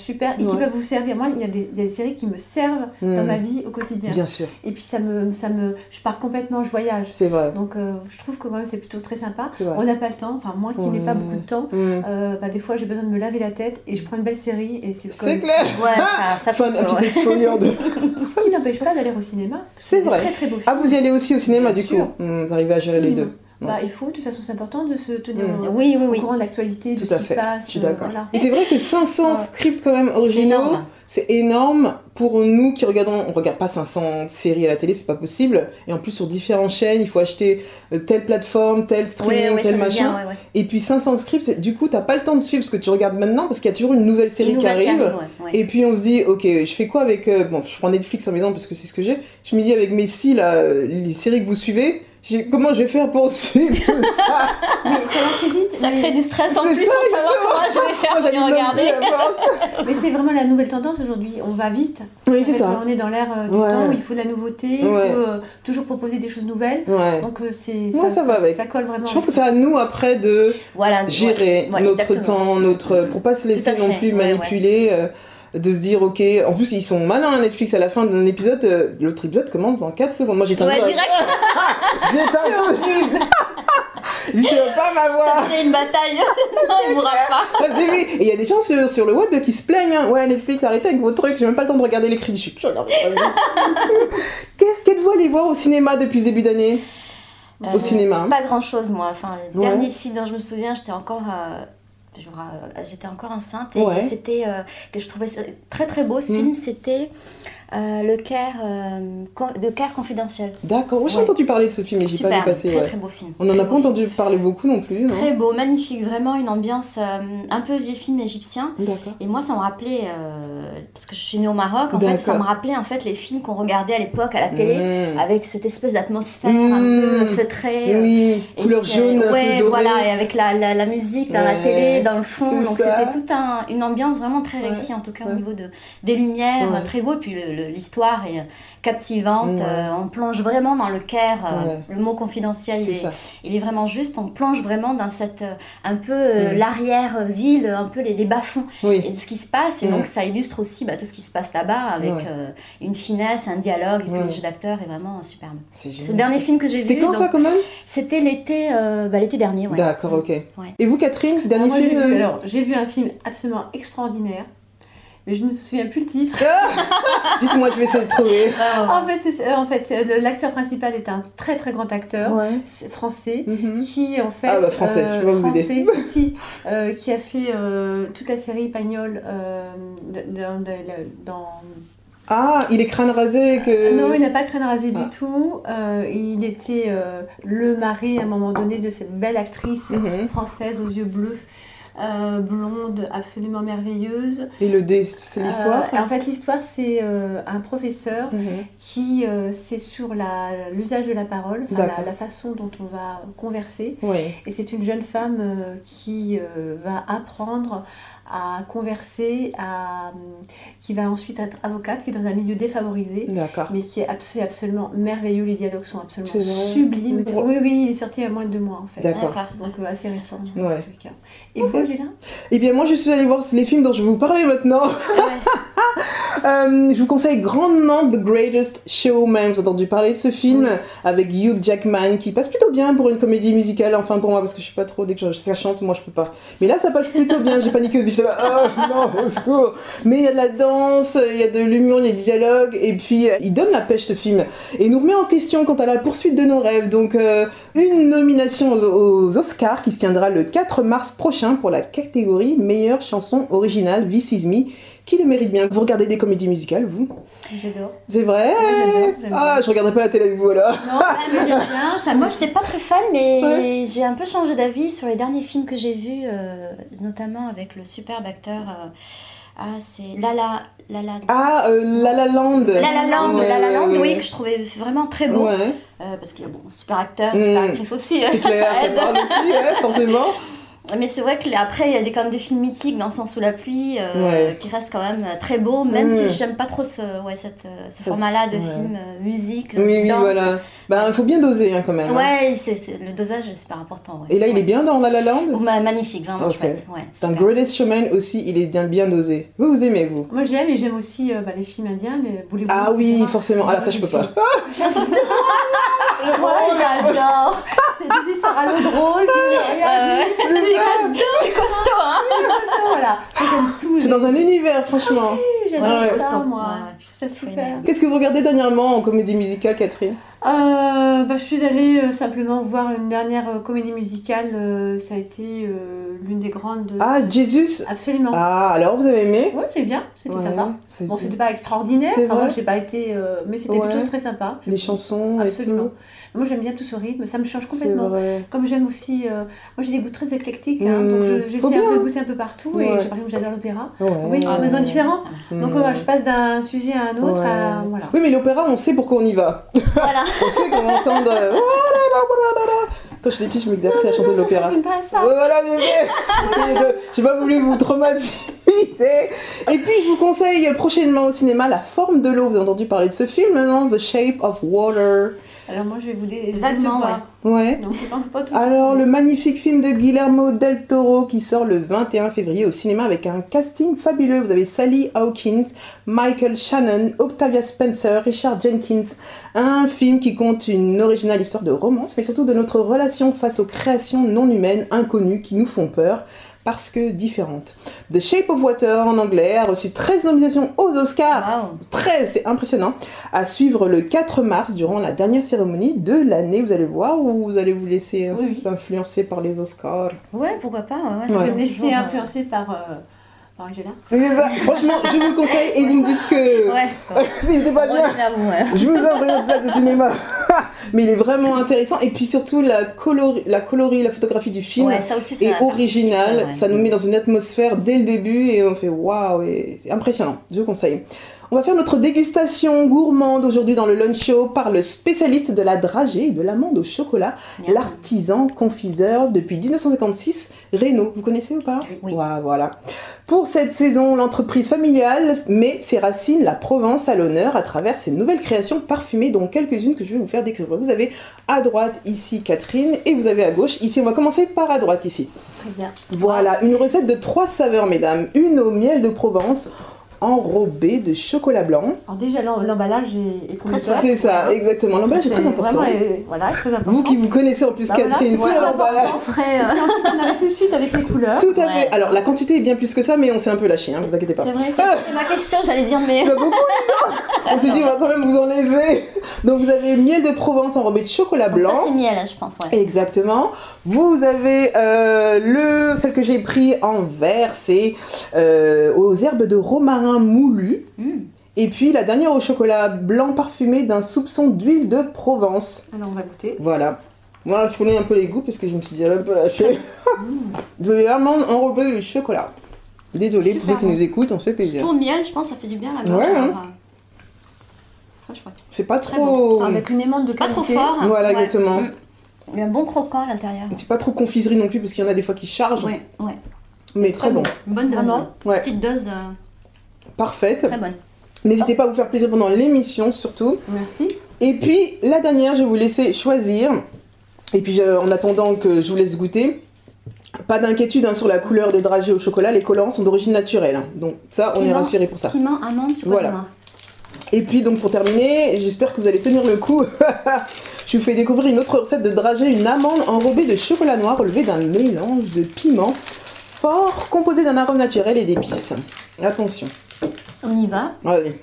super et ouais. qui peuvent vous servir. Moi, il y a des, des séries qui me servent mmh. dans ma vie au quotidien. Bien sûr. Et puis ça me, ça me, je pars complètement, je voyage. C'est vrai. Donc euh, je trouve que quand même c'est plutôt très sympa. On n'a pas le temps, enfin moi qui mmh. n'ai pas beaucoup de temps, mmh. euh, bah, des fois j'ai besoin de me laver la tête et je prends une belle série et c'est. C'est clair. Ouais, ça, ça fait un petit exfoliant de. Ce qui n'empêche pas d'aller au cinéma. C'est vrai. Très très beau film. Ah, vous y allez aussi au cinéma Bien du sûr. coup. Mmh, vous arrivez à gérer les deux. Bah, il faut, de toute façon, c'est important de se tenir mmh. au, oui, oui, oui. au courant de l'actualité, de Tout ce à qui fait. se passe. Je suis d'accord. Euh, voilà. Et c'est vrai que cinq cents scripts quand même originaux, c'est énorme pour nous qui regardons. On regarde pas cinq cents séries à la télé, c'est pas possible. Et en plus sur différentes chaînes, il faut acheter telle plateforme, tel streaming, ouais, ouais, tel machin. Bien, ouais, ouais. Et puis cinq cents scripts, du coup t'as pas le temps de suivre ce que tu regardes maintenant parce qu'il y a toujours une nouvelle série une nouvelle qui arrive. Qui arrive ouais, ouais. Et puis on se dit, ok, je fais quoi avec euh, bon, je prends Netflix en maison parce que c'est ce que j'ai. Je me dis avec mes six là, les séries que vous suivez. J'ai... Comment je vais faire pour suivre tout ça? Mais ça va assez vite. Ça mais... crée du stress en c'est plus ça, pour savoir comment je vais faire pour les regarder. Mais c'est vraiment la nouvelle tendance aujourd'hui. On va vite. Oui, c'est fait, ça. On est dans l'ère euh, du ouais. temps où il faut de la nouveauté, il ouais. faut euh, toujours proposer des choses nouvelles. Ouais. Donc euh, c'est, ça, ouais, ça, va ça, avec. ça colle vraiment. Je pense que c'est à nous après de voilà, gérer ouais, ouais, notre exactement. temps, notre... pour pas se laisser non plus ouais, manipuler. Ouais. Euh, de se dire ok, en plus ils sont malins Netflix à la fin d'un épisode, euh, l'autre épisode commence en quatre secondes. Moi j'étais ouais, un direct. J'étais horrible. Je ne veux pas m'avoir. Ça fait une bataille. Non, il mourra pas. Ah, c'est vrai. Et il y a des gens sur, sur le web qui se plaignent. Hein. Ouais, Netflix, arrêtez avec vos trucs. J'ai même pas le temps de regarder les crédits. Je regarde. Qu'est-ce qu'êtes-vous allé voir au cinéma depuis ce début d'année? euh, Au cinéma. Pas grand-chose moi. Enfin, le ouais. dernier film dont je me souviens, j'étais encore. Euh... J'étais encore enceinte et ouais. c'était euh, que je trouvais très très beau ce mmh. film, c'était euh, le Caire euh, de Caire confidentiel. D'accord, moi j'ai ouais. entendu parler de ce film mais j'ai Super, pas vu passer. Très ouais. très beau film. On n'en a pas entendu film. parler beaucoup non plus. Non très beau, magnifique, vraiment une ambiance euh, un peu vieux film égyptien. D'accord. Et moi ça me rappelait, euh, parce que je suis née au Maroc, en fait ça me rappelait en fait les films qu'on regardait à l'époque à la télé mmh. avec cette espèce d'atmosphère mmh. un peu feutrée. Oui, et couleur jaune, ouais, dorée. Voilà, et avec la, la, la musique dans ouais. la télé, dans le fond. Donc ça. c'était toute un, une ambiance vraiment très réussie ouais. en tout cas ouais. au niveau de, des lumières, ouais. très beau. Et puis le, le, l'histoire est captivante. Ouais. Euh, on plonge vraiment dans le Caire. Euh, ouais. Le mot confidentiel, il est, il est vraiment juste. On plonge vraiment dans cette euh, un peu euh, ouais. l'arrière-ville, un peu les, les bas-fonds oui. et de ce qui se passe. Et ouais. donc ça illustre aussi bah, tout ce qui se passe là-bas avec ouais. euh, une finesse, un dialogue. Et puis ouais. le jeu d'acteur est vraiment superbe. C'est, c'est le dernier film que j'ai c'était vu. C'était quand donc, ça quand même? C'était l'été, euh, bah, l'été dernier. Ouais. D'accord, ok. Ouais. Et vous, Catherine, dernier alors, film j'ai vu, alors, j'ai vu un film absolument extraordinaire. Mais je ne me souviens plus le titre. Dites-moi, je vais essayer de trouver. en fait, c'est, en fait l'acteur principal est un très très grand acteur ouais. français mm-hmm. qui en fait ah bah français, euh, je vais vous français, aider. si, si, euh, qui a fait euh, toute la série Pagnol euh, dans, dans ah, il est crâne rasé que... Non, il n'a pas crâne rasé ah. du tout. Euh, il était euh, le mari à un moment donné de cette belle actrice mm-hmm. française aux yeux bleus. Euh, blonde, absolument merveilleuse. Et le dé, c'est l'histoire euh, En fait, l'histoire, c'est euh, un professeur mm-hmm. qui, euh, c'est sur la, l'usage de la parole, la, la façon dont on va converser. Oui. Et c'est une jeune femme euh, qui euh, va apprendre à converser, à, qui va ensuite être avocate, qui est dans un milieu défavorisé, D'accord. mais qui est abs- absolument merveilleux. Les dialogues sont absolument sublimes. Oui, oui, il est sorti il y a moins de deux mois en fait. D'accord. Donc euh, assez récent. Ouais. Et vous, Angela ? Eh bien, moi, je suis allée voir les films dont je vais vous parler maintenant. Ouais. euh, je vous conseille grandement The Greatest Showman. Vous avez entendu parler de ce film oui. avec Hugh Jackman qui passe plutôt bien pour une comédie musicale. Enfin, pour moi, parce que je suis pas trop dès que je, ça chante, moi, je peux pas. Mais là, ça passe plutôt bien. J'ai paniqué au début. Oh non, au secours. Mais il y a de la danse, il y a de l'humour, il y a des dialogues, et puis euh, il donne la pêche ce film. Et il nous remet en question quant à la poursuite de nos rêves. Donc, euh, une nomination aux, aux Oscars qui se tiendra le quatre mars prochain pour la catégorie meilleure chanson originale, This Is Me, qui le mérite bien. Vous regardez des comédies musicales, vous ? J'adore. C'est vrai ? Oui, j'adore, j'adore. Ah, je regarderai pas la télé avec vous, alors. Non, moi, j'aime bien. Ça, moi, j'étais pas très fan, mais ouais. j'ai un peu changé d'avis sur les derniers films que j'ai vus, euh, notamment avec le superbe acteur... Euh, ah, c'est La La... La La... Ah, euh, La La Land. La La Land, ouais, La La Land, ouais, oui, ouais. que je trouvais vraiment très beau. Ouais. Euh, parce qu'il y a bon, super acteur, super mmh. actrice aussi. C'est clair, ça, ça parle aussi, ouais, forcément. Mais c'est vrai qu'après, il y a des, quand même des films mythiques dans Sang sous la pluie euh, ouais. qui restent quand même très beaux, même mmh. si j'aime pas trop ce, ouais, cette, ce format-là de ouais. film, euh, musique, oui, danse. Oui, voilà. Bah, il faut bien doser hein, quand même. Ouais, hein. c'est, c'est, le dosage est super important. Ouais. Et là, il ouais. est bien dans La La Land oh, bah, magnifique, vraiment okay. chouette. Ouais, dans Greatest Showman aussi, il est bien, bien dosé. Vous, vous aimez, vous? Moi, je l'aime et j'aime aussi euh, bah, les films indiens, les Bollywood. Ah oui, et cetera. Forcément. Ah là, ça, je peux pas. J'adore ça. Moi, j'adore. C'est des histoires à l'eau de rose. Euh, c'est costaud, hein. Voilà. J'aime tout. C'est dans un univers, franchement. Oui, j'aime ouais, ça, moi. Ouais. Je trouve ça super. Qu'est-ce que vous regardez dernièrement en comédie musicale, Catherine? euh, bah, Je suis allée euh, simplement voir une dernière euh, comédie musicale. Euh, ça a été euh, l'une des grandes. Euh... Ah, Jesus. Absolument. Ah, alors vous avez aimé? Oui, j'ai bien. C'était ouais, sympa. C'est bon, c'était pas extraordinaire. C'est enfin, vrai. moi, j'ai pas été. Euh, mais c'était ouais. plutôt très sympa. Les chansons absolument. Et tout. Moi, j'aime bien tout ce rythme. Ça me change complètement. Comme j'aime aussi. Euh, moi, j'ai des goûts très éclectiques. Hein, mmh. Donc, je, j'essaie un peu de goûter un peu partout. Ouais. Et par exemple, j'adore l'opéra. Ouais. Oui, c'est complètement ah, différent. Mmh. Donc, voilà, je passe d'un sujet à un autre. Ouais. À, voilà. Oui, mais l'opéra, on sait pourquoi on y va. Voilà. On sait qu'on entend. De... Quand j'étais petite, je m'exerçais à chanter de l'opéra. Ça ne pas à ça. Ouais, voilà, je sais. de... J'ai pas voulu vous traumatiser. Et puis, je vous conseille prochainement au cinéma La Forme de l'eau. Vous avez entendu parler de ce film, non? The Shape of Water. Alors moi, je vais vous dé- décevoir. Ouais. Non, c'est pas, pas tout. Alors, le magnifique film de Guillermo del Toro qui sort le vingt et un février au cinéma avec un casting fabuleux. Vous avez Sally Hawkins, Michael Shannon, Octavia Spencer, Richard Jenkins. Un film qui compte une originale histoire de romance, mais surtout de notre relation face aux créations non humaines inconnues qui nous font peur. Parce que différentes. The Shape of Water en anglais a reçu treize nominations aux Oscars. Wow. treize, c'est impressionnant. À suivre le quatre mars durant la dernière cérémonie de l'année. Vous allez le voir ou vous allez vous laisser oui. s'influencer par les Oscars? Ouais, pourquoi pas. Ouais, ouais. Vous laisser influencer par... Euh... Angela. Franchement, je vous le conseille et vous me dites que ouais. c'était pas bien. Vous, ouais. Je vous offre une place de cinéma. Mais il est vraiment intéressant et puis surtout la colorie, la colorie, la photographie du film ouais, ça aussi, est originale. Ouais. Ça nous met dans une atmosphère dès le début et on fait waouh, c'est impressionnant. Je vous conseille. On va faire notre dégustation gourmande aujourd'hui dans le Lunch Show par le spécialiste de la dragée et de l'amande au chocolat, yeah. l'artisan confiseur depuis dix-neuf cent cinquante-six, Reynaud. Vous connaissez ou pas? Oui. Ouais, voilà. Pour cette saison, l'entreprise familiale met ses racines, la Provence, à l'honneur à travers ses nouvelles créations parfumées, dont quelques-unes que je vais vous faire découvrir. Vous avez à droite ici Catherine et vous avez à gauche ici. On va commencer par à droite ici. Très bien. Voilà, une recette de trois saveurs, mesdames. Une au miel de Provence, enrobé de chocolat blanc. Alors déjà, l'emballage est, est conducteur. C'est ça, hein. Exactement. L'emballage est très important. Vraiment, est, voilà, très important. Vous qui vous connaissez en plus, bah Catherine, voilà, sur l'emballage. Frais, euh... Et ensuite, on arrive tout de suite avec les couleurs. Tout à ouais. fait. Alors, la quantité est bien plus que ça, mais on s'est un peu lâché, hein, vous inquiétez pas. C'est vrai, c'était ah ma question, j'allais dire, mais... C'est pas beaucoup, dis donc. On s'est dit, on va quand même vous en laisser. Donc, vous avez miel de Provence enrobé de chocolat blanc. Donc ça, c'est miel, je pense, ouais. Exactement. Vous avez euh, le, celle que j'ai pris en verre, c'est euh, aux herbes de romarin moulu. Mm. Et puis la dernière au chocolat blanc parfumé d'un soupçon d'huile de Provence. Alors on va goûter. Voilà. Moi je connais un peu les goûts parce que je me suis déjà un peu lâchée. Mm. De l'amande enrobée de chocolat. Désolée pour ceux qui nous écoutent, on se fait plaisir. Pour le miel, je pense que ça fait du bien à la gorge. Ouais, hein. Très chouette. C'est pas trop... Bon. Avec une aimante de qualité. Pas trop fort. Voilà, ouais. Exactement. Mm. Il y a un bon croquant à l'intérieur. C'est pas trop confiserie non plus parce qu'il y en a des fois qui chargent. Ouais, ouais. Mais très, très bon. bon. Une bonne dose. Ouais. Petite dose. Euh... Parfaite. Très bonne. N'hésitez pas à vous faire plaisir pendant l'émission surtout. Merci. Et puis la dernière, je vais vous laisser choisir. Et puis je, en attendant que je vous laisse goûter, pas d'inquiétude hein, sur la couleur des dragées au chocolat, les colorants sont d'origine naturelle. Hein. Donc ça, on piment, est rassuré pour ça. Piment, amande, chocolat. Voilà. Et puis donc pour terminer, j'espère que vous allez tenir le coup. Je vous fais découvrir une autre recette de dragée, une amande enrobée de chocolat noir relevée d'un mélange de piment fort composé d'un arôme naturel et d'épices. Attention. On y va. Allez.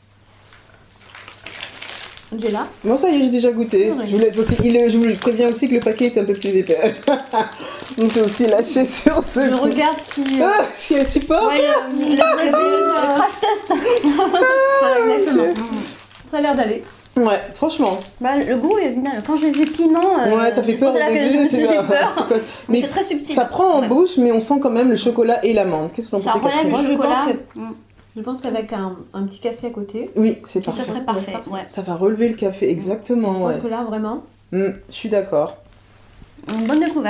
Angela. Bon ça y est, j'ai déjà goûté. Oui. Je vous laisse aussi. Il, je vous préviens aussi que le paquet est un peu plus épais. Donc c'est aussi lâché sur ce. Je coup. Regarde si. Euh... Ah, si elle supporte. Ouais, le, le, le, le, le crash test. Voilà, exactement. Ça a l'air d'aller. Ouais, franchement. Bah, le goût est final. Quand j'ai vu piment, euh, ouais, ça fait peur. Là que je me suis j'ai peur. C'est mais c'est très subtil. Ça prend en ouais. bouche, mais on sent quand même le chocolat et l'amande. Qu'est-ce que vous en pensez? Ça relève le chocolat. Je pense, que, mm. je pense qu'avec un, un petit café à côté. Oui, c'est parfait. Ça serait parfait. Ouais. Ça va relever le café, exactement. Je pense ouais. que là, vraiment. Mm, je suis d'accord. Une bonne découverte. Hein.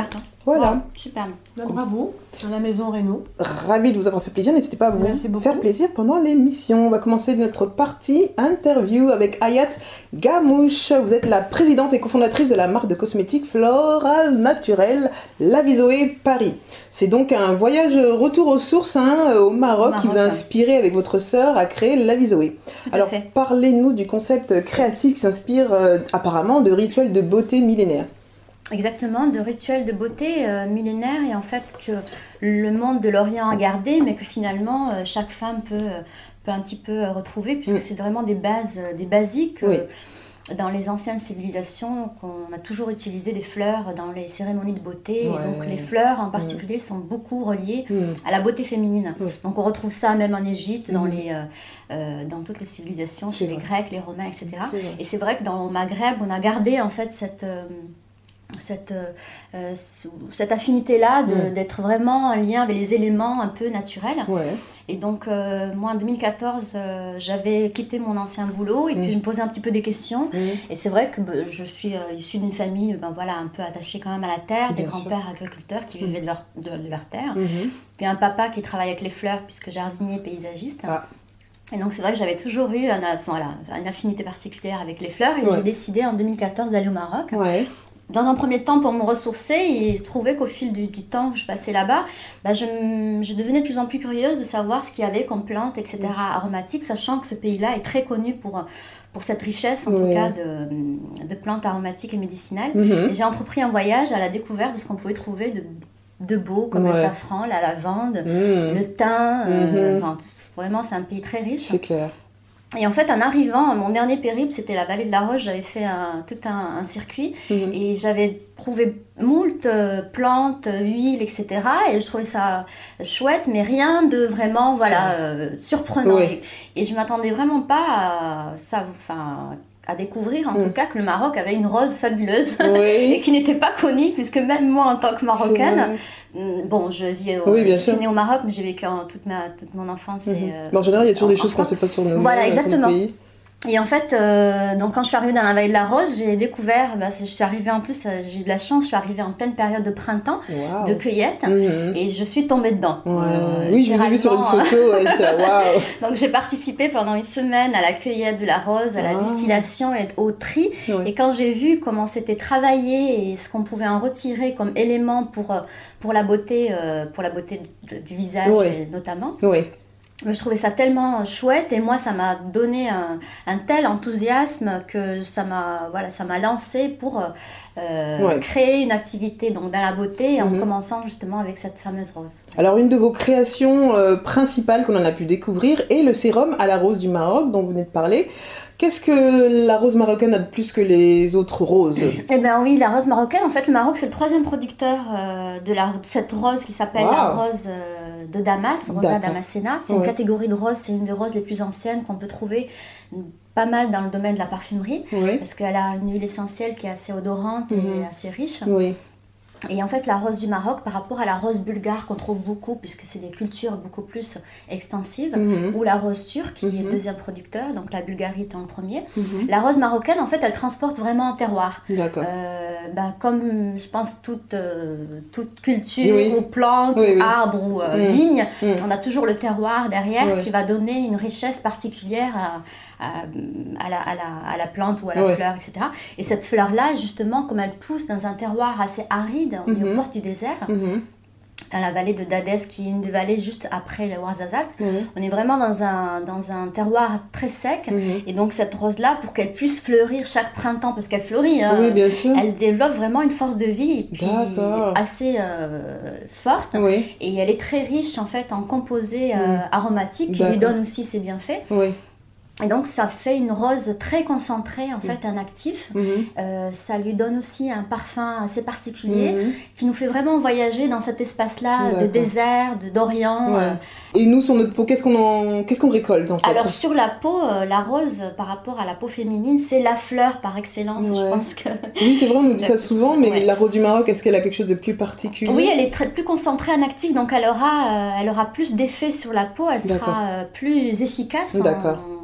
Voilà. Wow, superbe. Donc, bravo à la maison Reynaud. Ravi de vous avoir fait plaisir. N'hésitez pas à vous Merci faire beaucoup. plaisir pendant l'émission. On va commencer notre partie interview avec Hayat Gamouche. Vous êtes la présidente et cofondatrice de la marque de cosmétiques Floral Naturel Lavizoé Paris. C'est donc un voyage retour aux sources hein, au, Maroc, au Maroc qui vous a inspiré avec votre sœur à créer Lavizoé. Alors fait. parlez-nous du concept créatif qui s'inspire euh, apparemment de rituels de beauté millénaires. Exactement, de rituels de beauté euh, millénaires et en fait que le monde de l'Orient a gardé, mais que finalement euh, chaque femme peut, euh, peut un petit peu euh, retrouver, puisque mmh. c'est vraiment des bases, euh, des basiques. Euh, oui. Dans les anciennes civilisations, qu'on a toujours utilisé des fleurs dans les cérémonies de beauté. Ouais. Et donc les fleurs en particulier mmh. sont beaucoup reliées mmh. à la beauté féminine. Mmh. Donc on retrouve ça même en Égypte, dans, mmh. les, euh, euh, dans toutes les civilisations, chez les Grecs, les Romains, et cetera. Et c'est vrai que dans le Maghreb, on a gardé en fait cette... Euh, Cette, euh, cette affinité-là de, mmh. d'être vraiment en lien avec les éléments un peu naturels. Ouais. Et donc, euh, moi, en deux mille quatorze, euh, j'avais quitté mon ancien boulot et mmh. puis je me posais un petit peu des questions. Mmh. Et c'est vrai que bah, je suis euh, issue d'une famille ben, voilà, un peu attachée quand même à la terre, Bien des grands-pères agriculteurs qui mmh. vivaient de leur, de, de leur terre. Mmh. Puis un papa qui travaille avec les fleurs puisque jardinier et paysagiste. Ah. Et donc, c'est vrai que j'avais toujours eu un, voilà, une affinité particulière avec les fleurs. Et ouais. j'ai décidé en deux mille quatorze d'aller au Maroc. Ouais. Dans un premier temps, pour me ressourcer, il se trouvait qu'au fil du, du temps que je passais là-bas, bah je, je devenais de plus en plus curieuse de savoir ce qu'il y avait comme plantes, et cetera, mmh. aromatiques, sachant que ce pays-là est très connu pour, pour cette richesse, en oui. tout cas, de, de plantes aromatiques et médicinales. Mmh. Et j'ai entrepris un voyage à la découverte de ce qu'on pouvait trouver de, de beau, comme ouais. le safran, la lavande, mmh. le thym. Mmh. Euh, enfin, vraiment, c'est un pays très riche. C'est clair. Et en fait, en arrivant, mon dernier périple, c'était la vallée de la Roche. J'avais fait un, tout un, un circuit mmh. et j'avais trouvé moult euh, plantes, huiles, et cetera. Et je trouvais ça chouette, mais rien de vraiment voilà, euh, surprenant. Oui. Et, et je ne m'attendais vraiment pas à ça. Enfin, à découvrir en mmh. tout cas que le Maroc avait une rose fabuleuse oui. et qui n'était pas connue, puisque même moi en tant que Marocaine, bon, je vis au, oui, je suis née au Maroc, mais j'ai vécu en, toute, ma, toute mon enfance. Mmh. Et, euh, en général, il y a toujours des choses qu'on ne sait pas sur nos Voilà, exactement. Pays. Et en fait, euh, donc quand je suis arrivée dans la vallée de la Rose, j'ai découvert, bah, je suis arrivée en plus, j'ai eu de la chance, je suis arrivée en pleine période de printemps, wow. de cueillette, mmh. et je suis tombée dedans. Ouais. Euh, oui, je vous ai vu sur une photo, ouais, ça, wow. Donc j'ai participé pendant une semaine à la cueillette de la rose, à la ah. distillation et au tri, ouais. et quand j'ai vu comment c'était travaillé et ce qu'on pouvait en retirer comme élément pour, pour la beauté, euh, pour la beauté de, du visage ouais. notamment, ouais. je trouvais ça tellement chouette et moi ça m'a donné un, un tel enthousiasme que ça m'a, voilà, ça m'a lancé pour euh, ouais. créer une activité donc, dans la beauté en mm-hmm. commençant justement avec cette fameuse rose. Alors une de vos créations euh, principales qu'on en a pu découvrir est le sérum à la rose du Maroc dont vous venez de parler. Qu'est-ce que la rose marocaine a de plus que les autres roses ? Eh bien oui, la rose marocaine, en fait le Maroc c'est le troisième producteur euh, de, la, de cette rose qui s'appelle wow. la rose euh, de Damas, Rosa damascena. C'est ouais. une catégorie de roses, c'est une des roses les plus anciennes qu'on peut trouver pas mal dans le domaine de la parfumerie, ouais. parce qu'elle a une huile essentielle qui est assez odorante mmh. et assez riche. Oui. Et en fait, la rose du Maroc, par rapport à la rose bulgare qu'on trouve beaucoup, puisque c'est des cultures beaucoup plus extensives, mmh. ou la rose turque, qui mmh. est le deuxième producteur, donc la Bulgarie étant le premier, mmh. la rose marocaine, en fait, elle transporte vraiment un terroir. D'accord. Euh, ben, comme, je pense, toute, euh, toute culture, oui. ou plante, oui, oui. arbre, ou euh, mmh. vigne, mmh. on a toujours le terroir derrière oui. qui va donner une richesse particulière à... À, à, la, à, la, à la plante ou à la ouais. fleur, et cetera. Et cette fleur-là, justement, comme elle pousse dans un terroir assez aride, on mm-hmm. est aux portes du désert, mm-hmm. dans la vallée de Dadès, qui est une des vallées juste après le Ouarzazate, mm-hmm. on est vraiment dans un, dans un terroir très sec. Mm-hmm. Et donc, cette rose-là, pour qu'elle puisse fleurir chaque printemps, parce qu'elle fleurit, hein, oui, bien sûr. Elle développe vraiment une force de vie et puis assez euh, forte. Oui. Et elle est très riche, en fait, en composés euh, mm. aromatiques, qui lui donnent aussi ses bienfaits. Oui. Et donc, ça fait une rose très concentrée, en fait, un actif. Mmh. Euh, ça lui donne aussi un parfum assez particulier mmh. qui nous fait vraiment voyager dans cet espace-là D'accord. de désert, de, d'Orient. Ouais. Euh. Et nous, sur notre peau, qu'est-ce qu'on, en... qu'est-ce qu'on récolte, en fait ? Alors, sur la peau, euh, la rose, par rapport à la peau féminine, c'est la fleur par excellence, ouais. je pense que... Oui, c'est vrai, on nous dit ça souvent, mais ouais. la rose du Maroc, est-ce qu'elle a quelque chose de plus particulier ? Oui, elle est très, plus concentrée en actif, donc elle aura, euh, elle aura plus d'effet sur la peau, elle D'accord. sera euh, plus efficace. D'accord. En... pour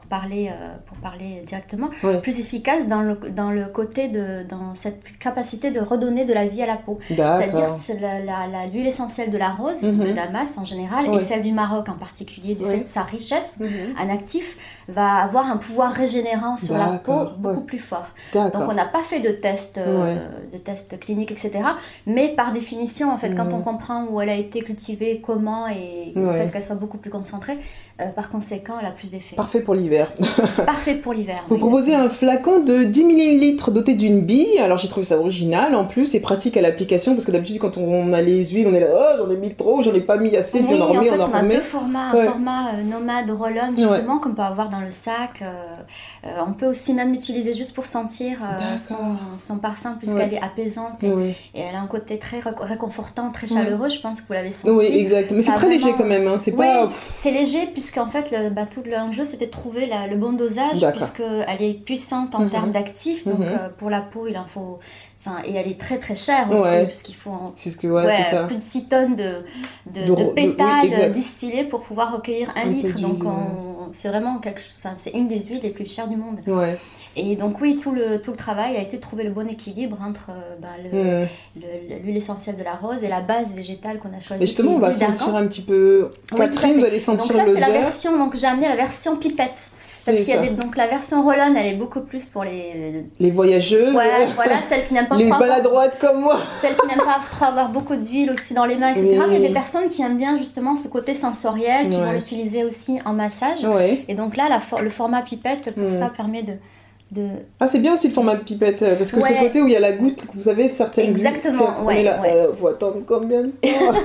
parler, euh, pour parler directement, ouais. plus efficace dans le, dans le côté de, dans cette capacité de redonner de la vie à la peau. D'accord. C'est-à-dire c'est la, la, la, l'huile essentielle de la rose, mm-hmm. le damas en général, ouais. et celle du Maroc en particulier, du ouais. fait de sa richesse mm-hmm. en actif, va avoir un pouvoir régénérant sur D'accord. la peau beaucoup ouais. plus fort. D'accord. Donc on n'a pas fait de tests, euh, ouais. de tests cliniques, et cetera. Mais par définition, en fait, mm-hmm. quand on comprend où elle a été cultivée, comment, et ouais. le fait qu'elle soit beaucoup plus concentrée, euh, par conséquent, elle a plus d'effet. Parfait pour l'hiver. Parfait pour l'hiver. Vous oui, proposez exactement. Un flacon de dix millilitres doté d'une bille. Alors j'ai trouvé ça original en plus et pratique à l'application parce que d'habitude quand on a les huiles, on est là, oh j'en ai mis trop, j'en ai pas mis assez, oui, puis on en remet, en fait, on en remet. On a deux formats, ouais. un format euh, nomade roll-on justement ouais. qu'on peut avoir dans le sac. Euh, euh, on peut aussi même l'utiliser juste pour sentir euh, son, son parfum puisqu'elle ouais. est apaisante et, ouais. et elle a un côté très réconfortant, très chaleureux. Ouais. Je pense que vous l'avez senti. Oui, exact. Mais ça c'est très vraiment... léger quand même. Hein. C'est ouais, pas. C'est léger puisqu'en fait le, bah, tout l'enjeu c'était de trouver la, le bon dosage puisqu'elle est puissante en mm-hmm. termes d'actifs. Donc mm-hmm. euh, pour la peau il en faut. Enfin, et elle est très très chère aussi, ouais. puisqu'il faut en... c'est ce que, ouais, ouais, c'est ça. plus de six tonnes de, de, de, de pétales de, oui, distillées pour pouvoir recueillir un, un litre. Donc on... c'est vraiment quelque chose, enfin, c'est une des huiles les plus chères du monde. Ouais. Et donc oui, tout le, tout le travail a été de trouver le bon équilibre entre ben, le, mmh. le, l'huile essentielle de la rose et la base végétale qu'on a choisie. Et justement, on va sentir un petit peu... Catherine, oui, vous allez sentir l'odeur. Donc ça, l'odeur. c'est la version... Donc j'ai amené la version pipette. Parce qu'il y a des... Donc la version roll-on, elle est beaucoup plus pour les... Les voyageuses. Ouais, voilà, celles qui n'aiment pas les trop... Les maladroites comme moi. Celles qui n'aiment pas trop avoir beaucoup d'huile aussi dans les mains, et cetera. Oui. Mais il y a des personnes qui aiment bien justement ce côté sensoriel, qui ouais. vont l'utiliser aussi en massage. Ouais. Et donc là, la for... le format pipette, pour mmh. ça, permet de... De... Ah, c'est bien aussi le format de pipette, parce que ouais. ce côté où il y a la goutte, vous savez, certaines exactement, huiles, ouais, là, ouais. euh, faut attendre combien de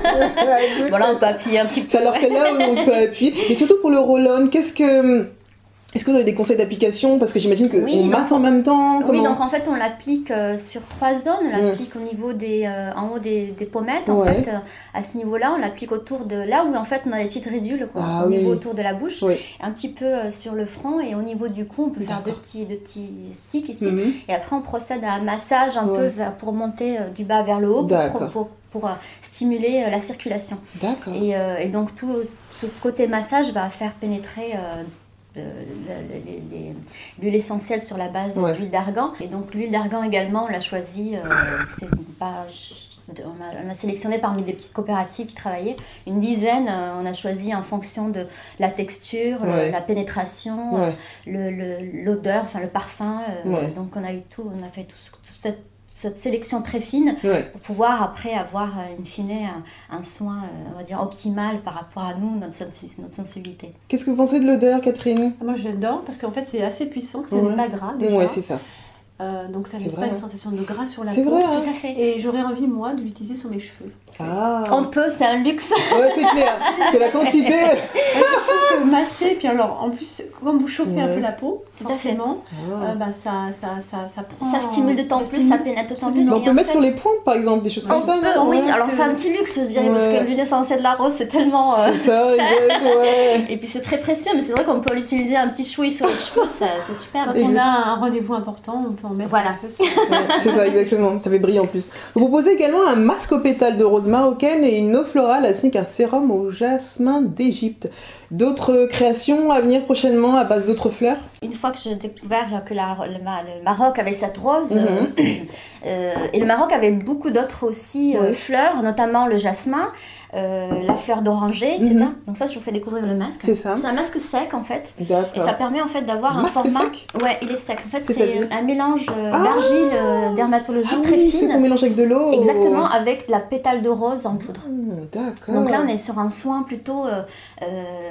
temps? Voilà, on peut appuyer un petit peu. C'est alors c'est là où on peut appuyer. Et surtout pour le roll-on, qu'est-ce que... Est-ce que vous avez des conseils d'application? Parce que j'imagine qu'on oui, masse en même temps. Comment... Oui, donc en fait, on l'applique euh, sur trois zones. On l'applique mmh. au niveau des, euh, en haut des, des pommettes. En ouais. fait, euh, à ce niveau-là, on l'applique autour de là où en fait on a les petites ridules, quoi, ah, au oui. niveau autour de la bouche, oui. un petit peu euh, sur le front et au niveau du cou, on peut D'accord. faire deux petits, deux petits sticks ici. Mmh. Et après, on procède à un massage un ouais. peu vers, pour monter euh, du bas vers le haut pour, pour, pour, pour euh, stimuler euh, la circulation. D'accord. Et, euh, et donc tout ce côté massage va faire pénétrer. Euh, Le, le, le, le, l'huile essentielle sur la base ouais. d'huile d'argan. Et donc l'huile d'argan également, on l'a choisie, euh, c'est pas, on, a, on a sélectionné parmi les petites coopératives qui travaillaient une dizaine, euh, on a choisi en fonction de la texture, ouais. le, la pénétration, ouais. le, le, l'odeur, enfin le parfum. Euh, ouais. Donc on a eu tout, on a fait tout, tout cette cette sélection très fine ouais. pour pouvoir après avoir in fine un, un soin on va dire optimal par rapport à nous, notre, sens- notre sensibilité. Qu'est-ce que vous pensez de l'odeur, Catherine? Moi j'adore parce qu'en fait c'est assez puissant, c'est ouais. pas gras déjà. Ouais, c'est ça. Euh, donc ça laisse pas une sensation de gras sur la c'est peau. Vrai, hein. Tout à fait. Et j'aurais envie moi de l'utiliser sur mes cheveux. Ah. On peut, c'est un luxe. Ouais, c'est clair. Parce que la quantité. Je trouve que masser, puis alors en plus comme vous chauffez ouais. un peu la peau, tout forcément, ah. euh, bah ça, ça, ça, ça prend. Ça stimule d'autant ça plus, stimule. Ça pénètre d'autant plus. On peut mettre fait... sur les pointes par exemple des choses comme on ça. Peut, non oui, ouais. alors c'est un petit luxe je dirais ouais. parce que l'huile essentielle de la rose c'est tellement euh, c'est ça, cher. Exact, ouais. Et puis c'est très précieux, mais c'est vrai qu'on peut l'utiliser un petit chouï sur les cheveux, ça, c'est super. Quand on a un rendez-vous important, on peut en mettre voilà. un peu sur. Ouais, c'est ça, exactement. Ça fait briller en plus. Vous proposez également un masque aux pétales de rose marocaine et une eau florale ainsi qu'un sérum au jasmin d'Égypte. D'autres créations à venir prochainement à base d'autres fleurs? Une fois que j'ai découvert que la, le, le Maroc avait cette rose, mm-hmm. euh, et le Maroc avait beaucoup d'autres aussi euh, ouais. fleurs, notamment le jasmin. Euh, la fleur d'oranger, et cetera. Mm-hmm. Donc ça, je vous fais découvrir le masque. C'est ça. C'est un masque sec en fait. D'accord. Et ça permet en fait d'avoir un, un format. Sec ouais, il est sec. En fait, C'est-à-dire c'est un mélange euh, ah d'argile euh, dermatologique ah très oui, fine. C'est qu'on mélange avec de l'eau. Exactement, avec de la pétale de rose en poudre. Mmh, d'accord. Donc là, on est sur un soin plutôt euh, euh,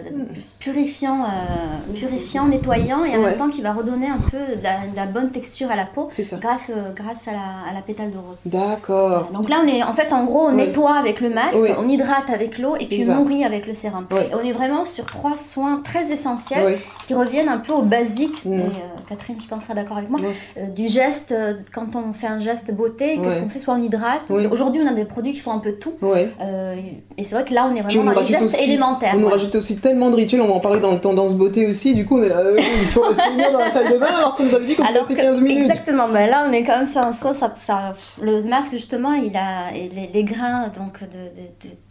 purifiant, euh, purifiant, nettoyant, et en ouais. même temps qui va redonner un peu de la, de la bonne texture à la peau grâce, euh, grâce à, la, à la pétale de rose. D'accord. Voilà. Donc là, on est en fait en gros, on ouais. nettoie avec le masque, ouais. on hydrate avec l'eau et puis on nourrit avec le sérum. Ouais. Et on est vraiment sur trois soins très essentiels ouais. qui reviennent un peu au basique. Mmh. Et, euh, Catherine, je pense, sera d'accord avec moi. Ouais. Euh, du geste, euh, quand on fait un geste beauté, ouais. qu'est-ce qu'on fait? Soit on hydrate. Ouais. Aujourd'hui, on a des produits qui font un peu tout. Ouais. Euh, et c'est vrai que là, on est vraiment dans les gestes aussi, élémentaires. On nous rajoute aussi tellement de rituels. On va en parler dans le tendance beauté aussi. Du coup, on est là, euh, il faut rester une heure dans la salle de bain alors qu'on nous avait dit qu'on passait quinze minutes. Exactement. Ben là, on est quand même sur un soin. Ça, ça, le masque, justement, il a et les, les grains donc, de, de, de, de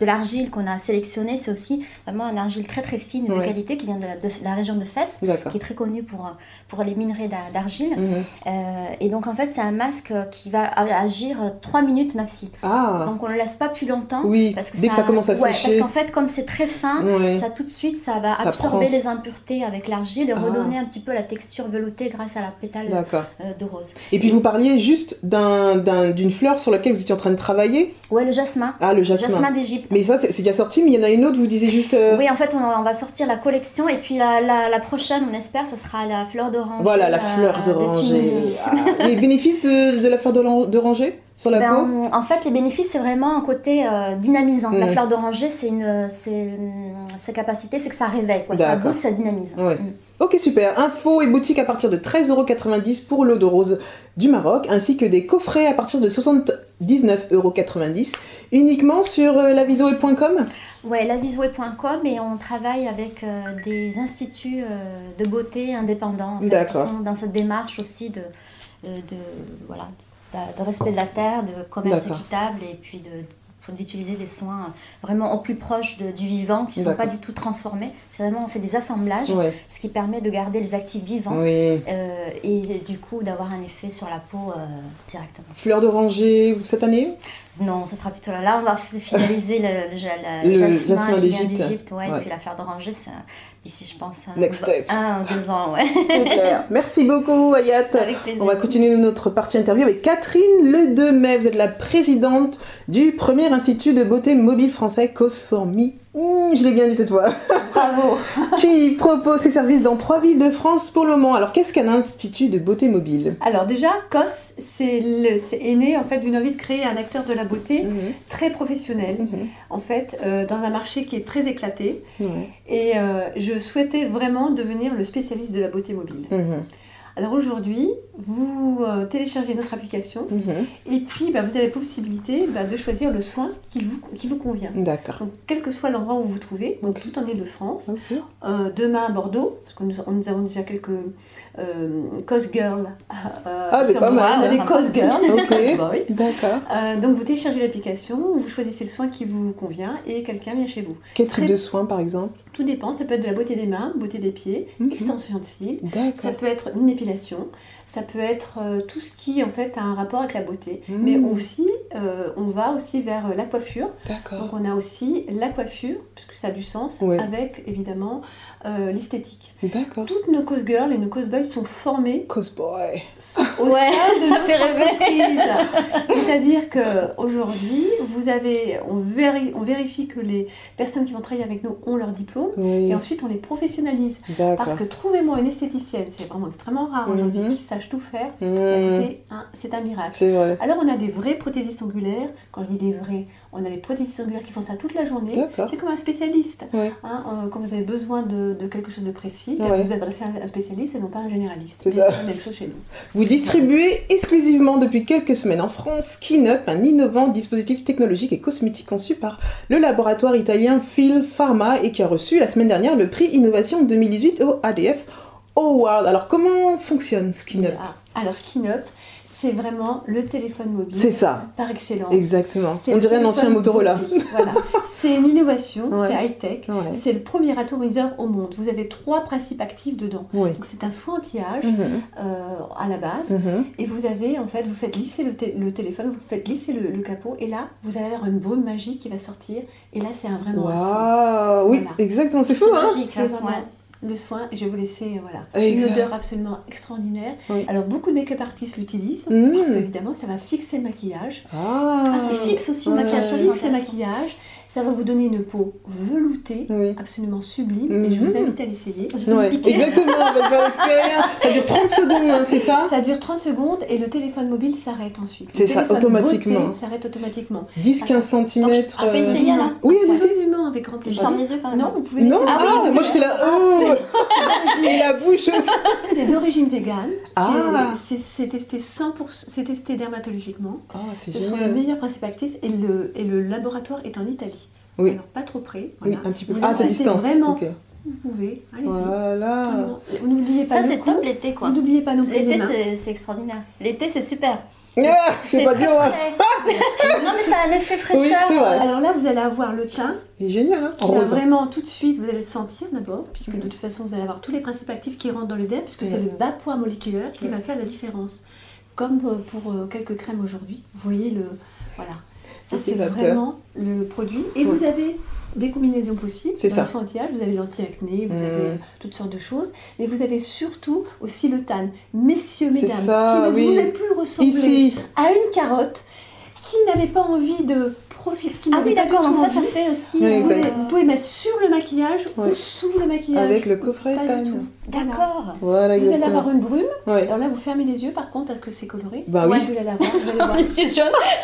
l'argile qu'on a sélectionnée, c'est aussi vraiment une argile très très fine de ouais. qualité qui vient de la, de la région de Fès, qui est très connue pour, pour les minerais d'argile. Mmh. Euh, et donc en fait, c'est un masque qui va agir trois minutes maxi. Ah. Donc on ne le laisse pas plus longtemps. Oui, parce que dès ça, que ça commence à ouais, sécher. Parce qu'en fait, comme c'est très fin, ouais. ça tout de suite, ça va ça absorber prend. les impuretés avec l'argile et ah. redonner un petit peu la texture veloutée grâce à la pétale euh, de rose. Et puis et vous parliez juste d'un, d'un, d'une fleur sur laquelle vous étiez en train de travailler. Ouais, le jasmin. Ah, le jasmin. Jasmin d'Égypte. Mais ça, c'est, c'est déjà sorti, mais il y en a une autre, vous disiez juste... Euh... Oui, en fait, on, on va sortir la collection, et puis la, la, la prochaine, on espère, ça sera la fleur d'oranger. Voilà, la fleur euh, d'oranger. De ah. Les bénéfices de, de la fleur d'oranger sur la ben, peau? En fait, les bénéfices, c'est vraiment un côté euh, dynamisant. Mmh. La fleur d'oranger, c'est une, c'est une, sa capacité, c'est que ça réveille, quoi. Ça booste, ça dynamise. Ouais. Mmh. Ok, super. Info et boutique à partir de treize euros quatre-vingt-dix pour l'eau de rose du Maroc, ainsi que des coffrets à partir de soixante-dix-neuf euros quatre-vingt-dix, uniquement sur euh, lavisoe point com. Ouais, lavisoe point com, et on travaille avec euh, des instituts euh, de beauté indépendants, en fait, qui sont dans cette démarche aussi de, de, de, voilà, de, de respect de la terre, de commerce D'accord. équitable, et puis de d'utiliser des soins vraiment au plus proche de, du vivant, qui ne sont pas du tout transformés. C'est vraiment, on fait des assemblages, ouais. ce qui permet de garder les actifs vivants oui. euh, et du coup d'avoir un effet sur la peau euh, directement. Fleur d'oranger cette année? Non, ce sera plutôt là. Là, on va finaliser le, le, le, le jasmin, jasmin d'Égypte, d'Égypte ouais, ouais. et puis la fleur d'oranger, c'est d'ici, je pense, un, Next step. un ou deux ans. Ouais. C'est clair. Merci beaucoup, Hayat. Avec plaisir. On va continuer notre partie interview avec Catherine Le Demey. Vous êtes la présidente du premier institut de beauté mobile français, Cause for Me. Mmh, je l'ai bien dit cette fois. Bravo. Qui propose ses services dans trois villes de France pour le moment. Alors, qu'est-ce qu'un institut de beauté mobile? Alors déjà, C O S, c'est, le, c'est est né en fait d'une envie de créer un acteur de la beauté mmh. très professionnel, mmh. en fait, euh, dans un marché qui est très éclaté. Mmh. Et euh, je souhaitais vraiment devenir le spécialiste de la beauté mobile. Mmh. Alors aujourd'hui, vous euh, téléchargez notre application mmh. et puis bah, vous avez la possibilité bah, de choisir le soin qui vous, qui vous convient. D'accord. Donc, quel que soit l'endroit où vous vous trouvez, donc okay. tout en Île-de-France, okay. euh, demain à Bordeaux, parce que nous, nous avons déjà quelques euh, cos girls. Euh, ah, c'est pas mal. Des cos girls. Ok. Bah, oui. D'accord. Euh, donc vous téléchargez l'application, vous choisissez le soin qui vous convient et quelqu'un vient chez vous. Quel Très... type de soin par exemple? Tout dépend, ça peut être de la beauté des mains, beauté des pieds, mmh. extension de cils, D'accord. ça peut être une épilation, ça peut être euh, tout ce qui en fait a un rapport avec la beauté. Mmh. Mais aussi, euh, on va aussi vers euh, la coiffure. D'accord. Donc on a aussi la coiffure, puisque ça a du sens, ouais. avec évidemment euh, l'esthétique. D'accord. Toutes nos cause girls et nos cause boys sont formés. Cause boy. Ouais, ça fait rêver. C'est-à-dire qu'aujourd'hui, vous avez, on, véri, on vérifie que les personnes qui vont travailler avec nous ont leur diplôme. Oui. Et ensuite on les professionnalise. D'accord. Parce que trouvez-moi une esthéticienne, c'est vraiment extrêmement rare mm-hmm. aujourd'hui, qui sache tout faire. Mm-hmm. Écoutez, hein, c'est un miracle. C'est vrai. Alors on a des vrais prothésistes ongulaires. Quand je dis des vrais, on a des prothésistes ongulaires qui font ça toute la journée. D'accord. C'est comme un spécialiste. Ouais. Hein, euh, quand vous avez besoin de, de quelque chose de précis, ouais. vous vous adressez à un spécialiste et non pas à un généraliste. C'est, ça. C'est la même chose chez nous. Vous distribuez exclusivement depuis quelques semaines en France Skin-Up, un innovant dispositif technologique et cosmétique conçu par le laboratoire italien Phil Pharma et qui a reçu la semaine dernière le prix Innovation deux mille dix-huit au A D F Award. Alors comment fonctionne Skin-Up? Alors Skin-Up, c'est vraiment le téléphone mobile. C'est ça. Par excellence. Exactement. C'est On dirait un ancien Motorola. Voilà. C'est une innovation, ouais. c'est high-tech. Ouais. C'est le premier atomiseur au monde. Vous avez trois principes actifs dedans. Ouais. Donc c'est un soin anti-âge mm-hmm. euh, à la base. Mm-hmm. Et vous avez, en fait, vous faites lisser le, té- le téléphone, vous faites lisser le, le capot. Et là, vous allez avoir une brume magique qui va sortir. Et là, c'est un vraiment wow. un soin. Oui, voilà. Exactement. C'est fou, c'est hein magique, c'est hein, vraiment... ouais. le soin, et je vais vous laisser voilà, exact. Une odeur absolument extraordinaire. Oui. Alors beaucoup de make-up artistes l'utilisent mmh. parce qu'évidemment ça va fixer le maquillage. Ah, ah ça fixe aussi le maquillage. Ça fixe le maquillage. Ça va vous donner une peau veloutée, oui. absolument sublime, mmh. et je vous invite à l'essayer. Ouais. Exactement, on va faire l'expérience. Ça dure trente secondes, hein, c'est ça? Ça dure trente secondes et le téléphone mobile s'arrête ensuite. C'est le ça, automatiquement. Beauté s'arrête automatiquement. dix à quinze centimètres. Je peux essayer là? Oui, absolument, avec grand plaisir. Je ferme les yeux quand même. Non, vous pouvez Non, ah, ah, oui, moi j'étais là, oh et la bouche aussi. C'est d'origine végane. Ah. C'est, c'est, c'est testé cent pour cent, c'est testé dermatologiquement. Oh, c'est Ce génial. sont les meilleurs principes actifs et le, et le laboratoire est en Italie. Oui. Alors, pas trop près. Voilà. Oui, un petit peu. Vous Ah, c'est distance. Vraiment, okay. Vous pouvez. Allez-y. Voilà. Vous n'oubliez pas ça, le c'est coup. top l'été, quoi. Vous n'oubliez pas non plus l'été, les mains. c'est, c'est extraordinaire. L'été, c'est super. Yeah, c'est pas dur. Non, mais ça a un effet fraîcheur. Oui, c'est vrai. Alors là, vous allez avoir le teint. C'est génial, hein. Qui va vraiment tout de suite, vous allez le sentir d'abord, puisque de toute façon, vous allez avoir tous les principes actifs qui rentrent dans le derme, puisque ouais. c'est le bas poids moléculaire qui ouais. va faire la différence. Comme pour quelques crèmes aujourd'hui. Vous voyez le. Voilà. Ça, c'est vraiment le produit. Et ouais. vous avez des combinaisons possibles. C'est ça. Anti-âge, vous avez l'anti-acné, vous mmh. avez toutes sortes de choses. Mais vous avez surtout aussi le tan. Messieurs, mesdames, ça, qui ne oui. voulaient plus ressembler Ici. à une carotte, qui n'avaient pas envie de profiter. Ah oui, d'accord, donc ça, ça fait aussi. Oui, euh, vous, pouvez, vous pouvez mettre sur le maquillage ouais. ou sous le maquillage. Avec le coffret tan. D'accord. Voilà, vous allez avoir une brume. Ouais. Alors là, vous fermez les yeux par contre parce que c'est coloré. Bah oui. Vous allez l'avoir. Vous allez voir. C'est jaune.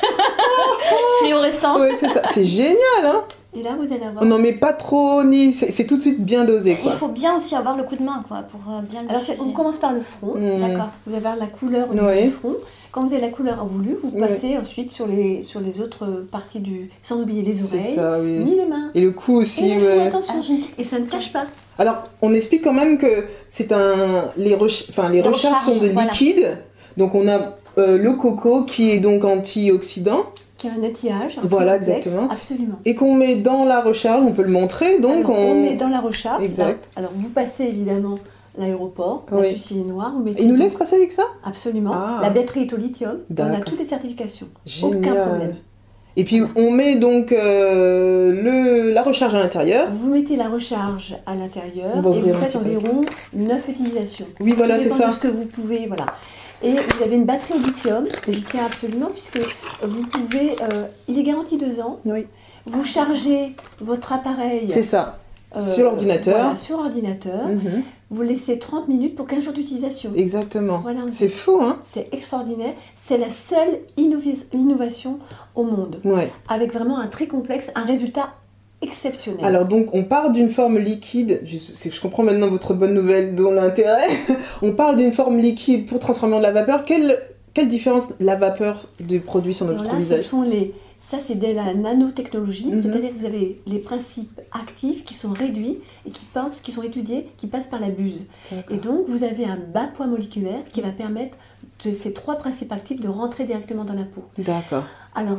Fluorescent. Oui, c'est ça. C'est génial, hein. Et là, vous allez avoir. On n'en met pas trop, ni. C'est tout de suite bien dosé, quoi. Il faut bien aussi avoir le coup de main, quoi, pour bien le Alors, on commence par le front. Mmh. D'accord. Vous allez avoir la couleur au niveau ouais. du front. Quand vous avez la couleur voulue, vous passez ouais. ensuite sur les, sur les autres parties du. Sans oublier les oreilles, ça, oui. ni les mains. Et le cou aussi, et ouais. Attention, ah, et ça ne cache pas. Alors, on explique quand même que c'est un. Les, reche... enfin, les recherches recharge, sont des voilà. liquides. Donc, on a euh, le coco qui est donc antioxydant. Qui a un anti-âge. Voilà, complexe, exactement. Absolument. Et qu'on met dans la recharge, on peut le montrer. Donc, alors, on... on met dans la recharge. Exact. Alors, vous passez évidemment l'aéroport, oui. la sucille noire. Vous mettez Il nous laisse passer avec ça? Absolument. Ah. La batterie est au lithium. On a toutes les certifications. Génial. Aucun problème. Et puis on met donc euh, le, la recharge à l'intérieur. Vous mettez la recharge à l'intérieur et vous faites environ neuf utilisations. Oui, voilà, c'est ça. De ce que vous pouvez, voilà. Et vous avez une batterie au lithium, j'y tiens absolument, puisque vous pouvez, euh, il est garanti deux ans. Oui. Vous chargez votre appareil. C'est ça. Euh, sur l'ordinateur. Voilà, sur ordinateur. Mm-hmm. Vous laissez trente minutes pour quinze jours d'utilisation. Exactement. Voilà. C'est fou, hein? C'est extraordinaire. C'est la seule innovi- innovation au monde. Ouais. Avec vraiment un très complexe, un résultat exceptionnel. Alors donc, on part d'une forme liquide. Je, je comprends maintenant votre bonne nouvelle, dont l'intérêt. On part d'une forme liquide pour transformer en de la vapeur. Quelle, quelle différence la vapeur du produit sur notre Alors là, visage? Ce sont les... Ça, c'est de la nanotechnologie, mm-hmm. c'est-à-dire que vous avez les principes actifs qui sont réduits et qui, passent, qui sont étudiés, qui passent par la buse. Et donc, vous avez un bas poids moléculaire qui va permettre de ces trois principes actifs de rentrer directement dans la peau. D'accord. Alors,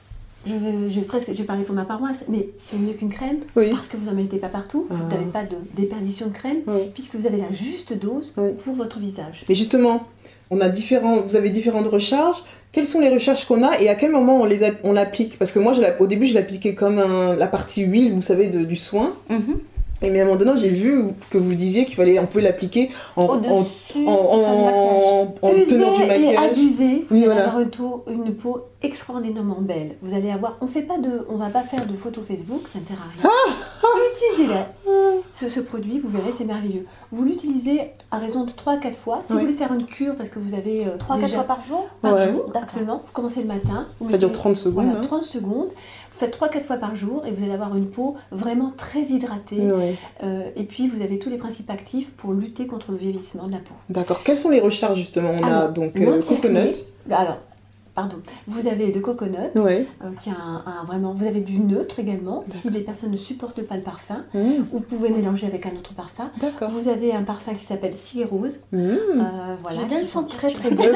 je vais, je vais presque, j'ai parlé pour ma paroisse, mais c'est mieux qu'une crème, oui. parce que vous n'en mettez pas partout, ah. vous n'avez pas de déperdition de crème, oui. puisque vous avez la juste dose oui. pour votre visage. Mais justement, on a différents, vous avez différentes recharges. Quelles sont les recharges qu'on a et à quel moment on les a, on l'applique? Parce que moi, je au début, je l'appliquais comme un, la partie huile, vous savez, de, du soin. Mm-hmm. Et mais à un moment donné, j'ai vu que vous disiez qu'il fallait, on pouvait l'appliquer en au-dessus, en, en, en, en User tenant du maquillage. Et abusé, vous oui, allez voilà. avoir une peau, une peau extraordinairement belle. Vous allez avoir, on fait pas de, on va pas faire de photos Facebook, ça ne sert à rien. Utilisez-le. Ce, ce produit, vous verrez, c'est merveilleux. Vous l'utilisez à raison de trois à quatre fois. Si oui. vous voulez faire une cure, parce que vous avez euh, trois à quatre fois par jour Par ouais. jour, absolument. Vous commencez le matin. Ça dure trente secondes. Voilà, hein. trente secondes. Vous faites trois à quatre fois par jour et vous allez avoir une peau vraiment très hydratée. Oui. Euh, et puis, vous avez tous les principes actifs pour lutter contre le vieillissement de la peau. D'accord. Quelles sont les recharges, justement? On alors, a donc euh, coconut. Alors, pardon, vous avez de coconut, ouais. euh, qui a un, un vraiment. Vous avez du neutre également. D'accord. Si les personnes ne supportent pas le parfum, mmh. vous pouvez mélanger avec un autre parfum. D'accord. Vous avez un parfum qui s'appelle Figue Rose. Mmh. Euh, voilà, je viens de sentir très très bon.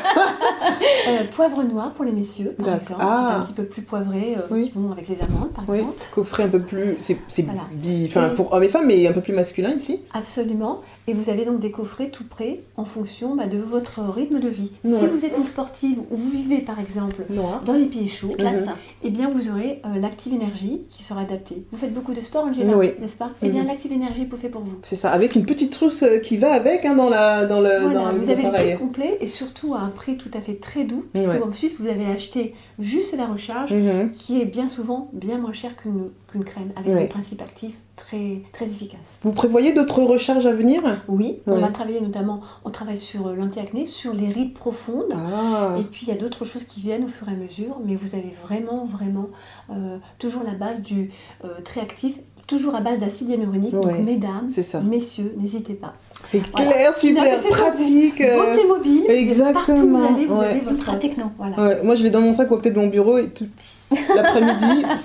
euh, poivre noir pour les messieurs, par D'accord. exemple, ah. qui est un petit peu plus poivré, euh, oui. qui vont avec les amandes, par oui. exemple. Coffret un peu plus, c'est, c'est voilà. bi, enfin pour hommes et femmes, mais un peu plus masculin ici. Absolument. Et vous avez donc des coffrets tout prêts en fonction bah, de votre rythme de vie. Ouais. Si vous êtes une sportive ou vous vivez par exemple Noir. dans les pays chauds, classe. Eh bien vous aurez euh, l'Active Energy qui sera adapté. Vous faites beaucoup de sport, Angela, oui. n'est-ce pas? Eh bien mm-hmm. l'Active Energy est fait pour vous. C'est ça, avec une petite trousse qui va avec hein, dans la dans le voilà, dans vous avez le kit complet et surtout à un prix tout à fait très doux, puisque ouais. ensuite vous avez acheté juste la recharge mm-hmm. qui est bien souvent bien moins chère qu'une, qu'une crème, avec ouais. des principes actifs très, très efficaces. Vous prévoyez d'autres recharges à venir? Oui, ouais. on va travailler notamment, on travaille sur l'anti-acné, sur les rides profondes, ah. et puis il y a d'autres choses qui viennent au fur et à mesure, mais vous avez vraiment, vraiment euh, toujours la base du euh, très actif, toujours à base d'acide hyaluronique, ouais. donc mesdames, messieurs, n'hésitez pas. C'est voilà. clair, super pratique. Beauté mobile, exactement. Partout où vous allez, vous ouais. avez votre ultra techno. Voilà. Ouais, moi je l'ai dans mon sac au côté de mon bureau et tout l'après-midi.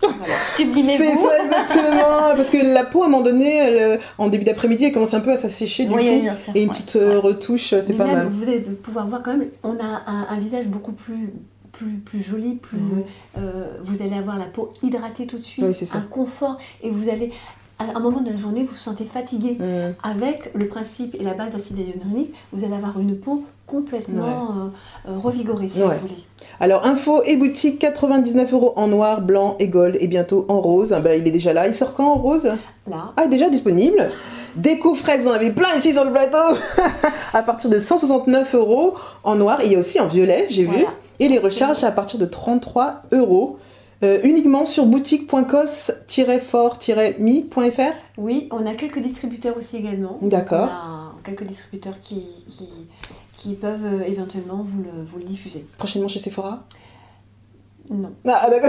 Voilà. Sublimez-vous. C'est ça, exactement. Parce que la peau, à un moment donné, elle, en début d'après-midi, elle commence un peu à s'assécher. Du oui, coup, oui, bien sûr. Et une ouais. petite euh, retouche, c'est Mais pas même, mal. Vous allez pouvoir voir quand même, on a un, un visage beaucoup plus, plus, plus joli, plus, mmh. euh, vous allez avoir la peau hydratée tout de suite, oui, un confort, et vous allez... À un moment de la journée, vous vous sentez fatigué. Mmh. Avec le principe et la base d'acide hyaluronique, vous allez avoir une peau complètement ouais. euh, euh, revigorée, si ouais. vous voulez. Alors, info et boutique, quatre-vingt-dix-neuf euros en noir, blanc et gold, et bientôt en rose. Ben, il est déjà là. Il sort quand en rose? Là. Ah, déjà disponible. Des coffrets, vous en avez plein ici sur le plateau. À partir de cent soixante-neuf euros en noir. Et il y a aussi en violet, j'ai voilà. vu. Et les recharges à partir de trente-trois euros. Euh, uniquement sur boutique point cos tiret fort tiret mi point f r. Oui, on a quelques distributeurs aussi également. D'accord. On a quelques distributeurs qui, qui, qui peuvent euh, éventuellement vous le, vous le diffuser. Prochainement chez Sephora? Non. Ah, d'accord.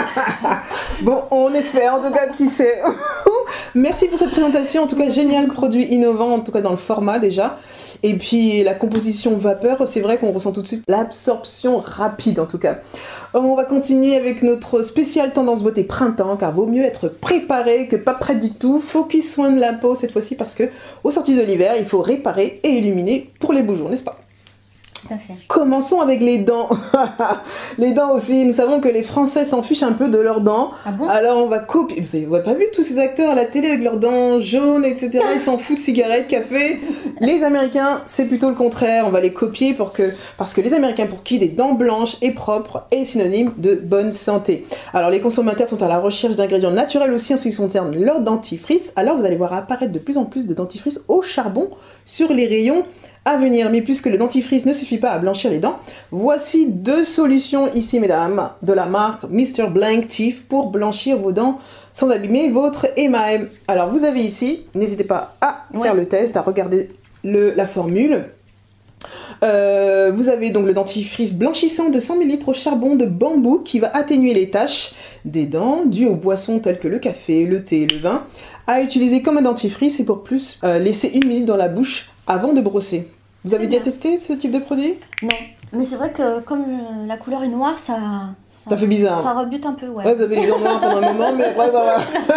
Bon, on espère, en tout cas, qui sait. Merci pour cette présentation, en tout cas, génial produit innovant, en tout cas dans le format déjà. Et puis la composition vapeur, c'est vrai qu'on ressent tout de suite l'absorption rapide en tout cas. On va continuer avec notre spécial tendance beauté printemps, car vaut mieux être préparé que pas prêt du tout. Focus soin de la peau cette fois-ci, parce que au sorti de l'hiver, il faut réparer et illuminer pour les beaux jours, n'est-ce pas? Tout à fait. Commençons avec les dents. Les dents aussi, nous savons que les Français s'en fichent un peu de leurs dents. Ah bon? Alors on va copier. Vous n'avez pas vu tous ces acteurs à la télé avec leurs dents jaunes, et cetera. Ils s'en foutent, cigarettes, café. Les Américains, c'est plutôt le contraire. On va les copier pour que... parce que les Américains, pour qui des dents blanches et propres est synonyme de bonne santé. Alors les consommateurs sont à la recherche d'ingrédients naturels aussi en ce qui concerne leur dentifrice. Alors vous allez voir apparaître de plus en plus de dentifrice au charbon sur les rayons à venir. Mais puisque le dentifrice ne suffit pas à blanchir les dents, voici deux solutions ici, mesdames, de la marque mister Blank Teeth pour blanchir vos dents sans abîmer votre émail. Alors vous avez ici, n'hésitez pas à ouais. faire le test, à regarder le, la formule. Euh, vous avez donc le dentifrice blanchissant de cent millilitres au charbon de bambou qui va atténuer les taches des dents dues aux boissons telles que le café, le thé et le vin, à utiliser comme un dentifrice et pour plus euh, laisser une minute dans la bouche avant de brosser. Vous avez déjà testé ce type de produit? Non, mais c'est vrai que comme la couleur est noire, ça... Ça, ça fait bizarre. Ça rebute un peu, ouais. Ouais, vous avez les dents noires pendant un moment, mais après ça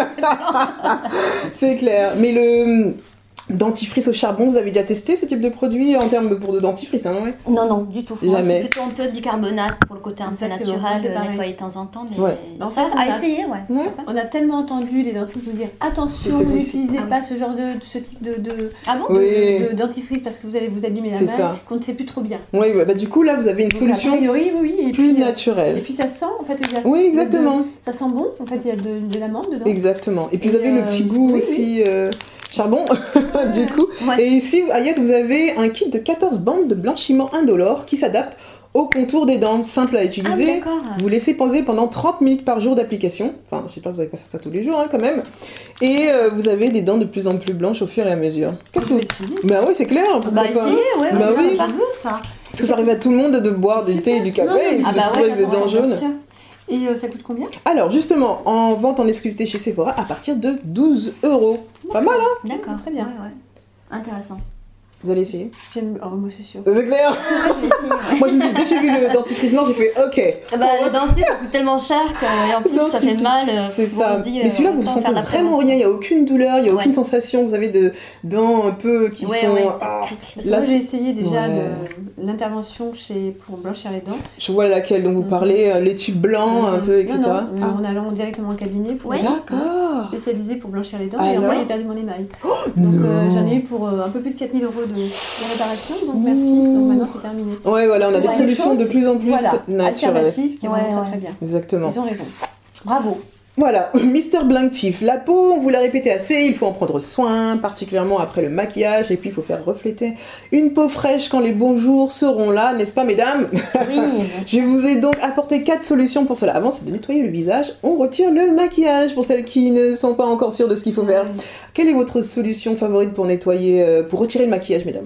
va. C'est clair. Mais le dentifrice au charbon, vous avez déjà testé ce type de produit en termes de, pour de dentifrice, hein, ouais? Non, non, du tout. Jamais. C'est plutôt un peu de bicarbonate pour le côté un peu naturel, nettoyer de temps en temps, mais ouais. ça, en fait, à essayer, ouais. ouais. On a tellement entendu les dentistes nous dire attention, n'utilisez ah, pas oui. ce genre de, ce type de, de, ah bon de, oui. de, de dentifrice parce que vous allez vous abîmer la main, qu'on ne sait plus trop bien. Oui, bah, du coup là vous avez une Donc, solution a priori, oui, et plus puis, naturelle. Et puis ça sent, en fait, il y a oui, exactement. De, ça sent bon, en fait, il y a de, de l'amande dedans. Exactement. Et puis et vous avez euh, le petit goût oui, aussi. Oui. Euh, charbon, du coup. Ouais. Et ici, Ayette, vous avez un kit de quatorze bandes de blanchiment indolore qui s'adapte au contour des dents, simple à utiliser. Ah, vous laissez poser pendant trente minutes par jour d'application. Enfin, je sais pas, vous n'allez pas faire ça tous les jours, hein, quand même. Et euh, vous avez des dents de plus en plus blanches au fur et à mesure. Qu'est-ce que vous... essayer, bah oui, c'est clair. Pourquoi bah, pas essayer, ouais. Bah oui. Je veux ça. Parce que ça arrive à tout le monde de boire du thé et du café non, et de ah se bah retrouver ouais, avec des dents jaunes. Sûr. Et euh, ça coûte combien? Alors, justement, en vente en exclusivité chez Sephora à partir de douze euros. Pas mal, hein? D'accord, très bien. Ouais, ouais. Intéressant. Vous allez essayer? J'aime... Oh, moi, c'est sûr. C'est clair? Ouais, je vais essayer, ouais. Moi, je me dis, dès que j'ai vu le dentifrice noir, j'ai fait OK. Bah, le dentiste, ça coûte tellement cher que, et en plus, non, ça fait mal. C'est ça. Bon, dit, mais celui-là, vous ne sentez vraiment rien. Il n'y a aucune douleur, il n'y a aucune ouais. sensation. Vous avez de dents un peu qui ouais, sont. Ouais, ah, là, moi, j'ai essayé déjà ouais. le... l'intervention chez... pour blanchir les dents. Je vois laquelle dont vous parlez, mmh. les tubes blancs, mmh. un peu, et cetera. Non, non. Ah. En allant directement au cabinet pour ouais. D'accord. spécialisé pour blanchir les dents. Alors... Et enfin, j'ai perdu mon émail. Oh, donc, euh, j'en ai eu pour euh, un peu plus de quatre mille euros de, de réparation. Donc merci, donc maintenant c'est terminé. Ouais, voilà, on a des solutions de plus en plus voilà, naturelles. Alternatives qui vont ouais, très ouais. très bien. Exactement. Ils ont raison. Bravo. Voilà, mister Blank Teeth. La peau, on vous l'a répété assez, il faut en prendre soin, particulièrement après le maquillage, et puis il faut faire refléter une peau fraîche quand les bons jours seront là, n'est-ce pas, mesdames? Oui. Je vous ai donc apporté quatre solutions pour cela. Avant, c'est de nettoyer le visage. On retire le maquillage pour celles qui ne sont pas encore sûres de ce qu'il faut faire. Oui. Quelle est votre solution favorite pour nettoyer, euh, pour retirer le maquillage, mesdames?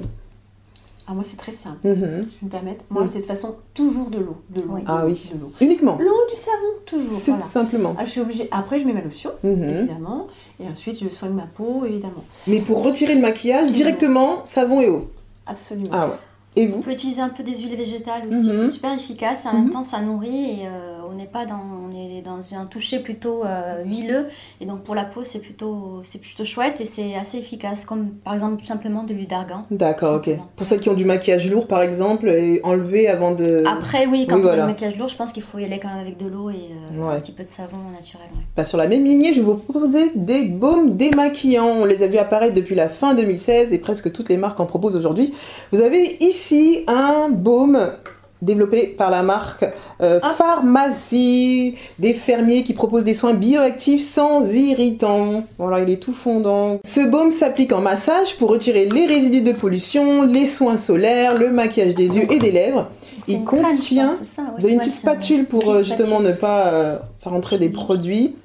Ah, moi, c'est très simple, mm-hmm. si je me permets. Moi, mm-hmm. c'est de toute façon toujours de l'eau. De l'eau. Oui. De ah l'eau, oui, de l'eau. Uniquement l'eau, du savon, toujours. C'est voilà. tout simplement. Ah, je suis obligée. Après, je mets ma lotion, mm-hmm. évidemment. Et ensuite, je soigne ma peau, évidemment. Mais pour retirer le maquillage, toujours. Directement, savon et eau. Absolument. Ah ouais. Et vous ? On peut utiliser un peu des huiles végétales aussi, mm-hmm. c'est super efficace, en mm-hmm. même temps ça nourrit et euh, on n'est pas dans, on est dans un toucher plutôt euh, huileux et donc pour la peau c'est plutôt, c'est plutôt chouette et c'est assez efficace, comme par exemple tout simplement de l'huile d'argan. D'accord, ok. Pour celles qui ont du maquillage lourd par exemple, et enlever avant de... Après oui, quand oui, on voilà. a du maquillage lourd, je pense qu'il faut y aller quand même avec de l'eau et euh, ouais. un petit peu de savon naturel. Ouais. Bah, sur la même lignée, je vais vous proposer des baumes démaquillants. On les a vus apparaître depuis la fin deux mille seize et presque toutes les marques en proposent aujourd'hui. Vous avez ici un baume développé par la marque euh, Pharmacie, des fermiers qui proposent des soins bioactifs sans irritants. Voilà, il est tout fondant. Ce baume s'applique en massage pour retirer les résidus de pollution, les soins solaires, le maquillage des yeux et des lèvres. C'est il contient... crème, ça, ouais. Vous avez une petite spatule pour euh, justement spatule. ne pas euh, faire entrer des produits.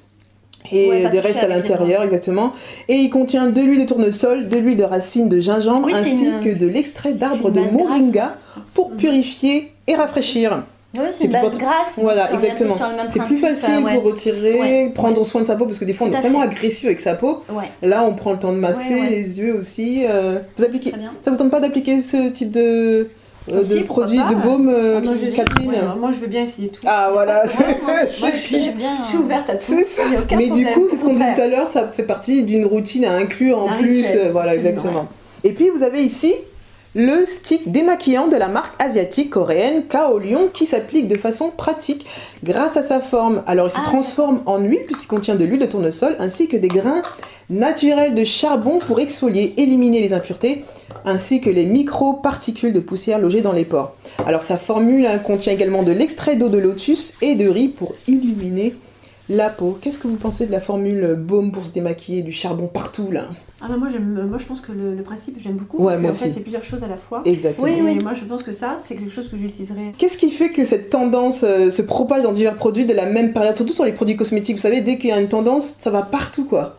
Et ouais, des restes à l'intérieur, exactement. Et il contient de l'huile de tournesol, de l'huile de racine de gingembre, oui, ainsi une... que de l'extrait d'arbre de moringa grasse. Pour purifier et rafraîchir. Oui, c'est, c'est une base grasse. Voilà, exactement. C'est plus facile ouais. pour retirer, ouais. prendre ouais. soin de sa peau, parce que des fois on Tout est tellement agressif avec sa peau. Ouais. Là, on prend le temps de masser ouais, ouais. les yeux aussi. Euh... Vous appliquez... Ça vous tente pas d'appliquer ce type de... Euh, de produits, de baume, euh, ah, Catherine. Ouais, moi, je veux bien essayer tout. Ah, voilà. Ouais, moi, moi, je, suis bien, je suis ouverte à tout. C'est ça. Mais problème, du coup, c'est ce qu'on disait tout à l'heure, ça fait partie d'une routine à inclure en Un plus. Rituel, euh, voilà, exactement. Ouais. Et puis, vous avez ici le stick démaquillant de la marque asiatique coréenne Kaolion qui s'applique de façon pratique grâce à sa forme. Alors, il se ah, transforme en huile puisqu'il contient de l'huile de tournesol ainsi que des grains naturels de charbon pour exfolier, éliminer les impuretés ainsi que les micro-particules de poussière logées dans les pores. Alors sa formule hein, contient également de l'extrait d'eau de lotus et de riz pour illuminer la peau. Qu'est-ce que vous pensez de la formule baume pour se démaquiller, du charbon partout là ? Ah bah moi, j'aime, moi je pense que le, le principe j'aime beaucoup, ouais, parce qu'en aussi. fait c'est plusieurs choses à la fois. Exactement. Oui, oui. Et moi je pense que ça, c'est quelque chose que j'utiliserai. Qu'est-ce qui fait que cette tendance euh, se propage dans divers produits de la même période, surtout sur les produits cosmétiques, vous savez, dès qu'il y a une tendance, ça va partout quoi.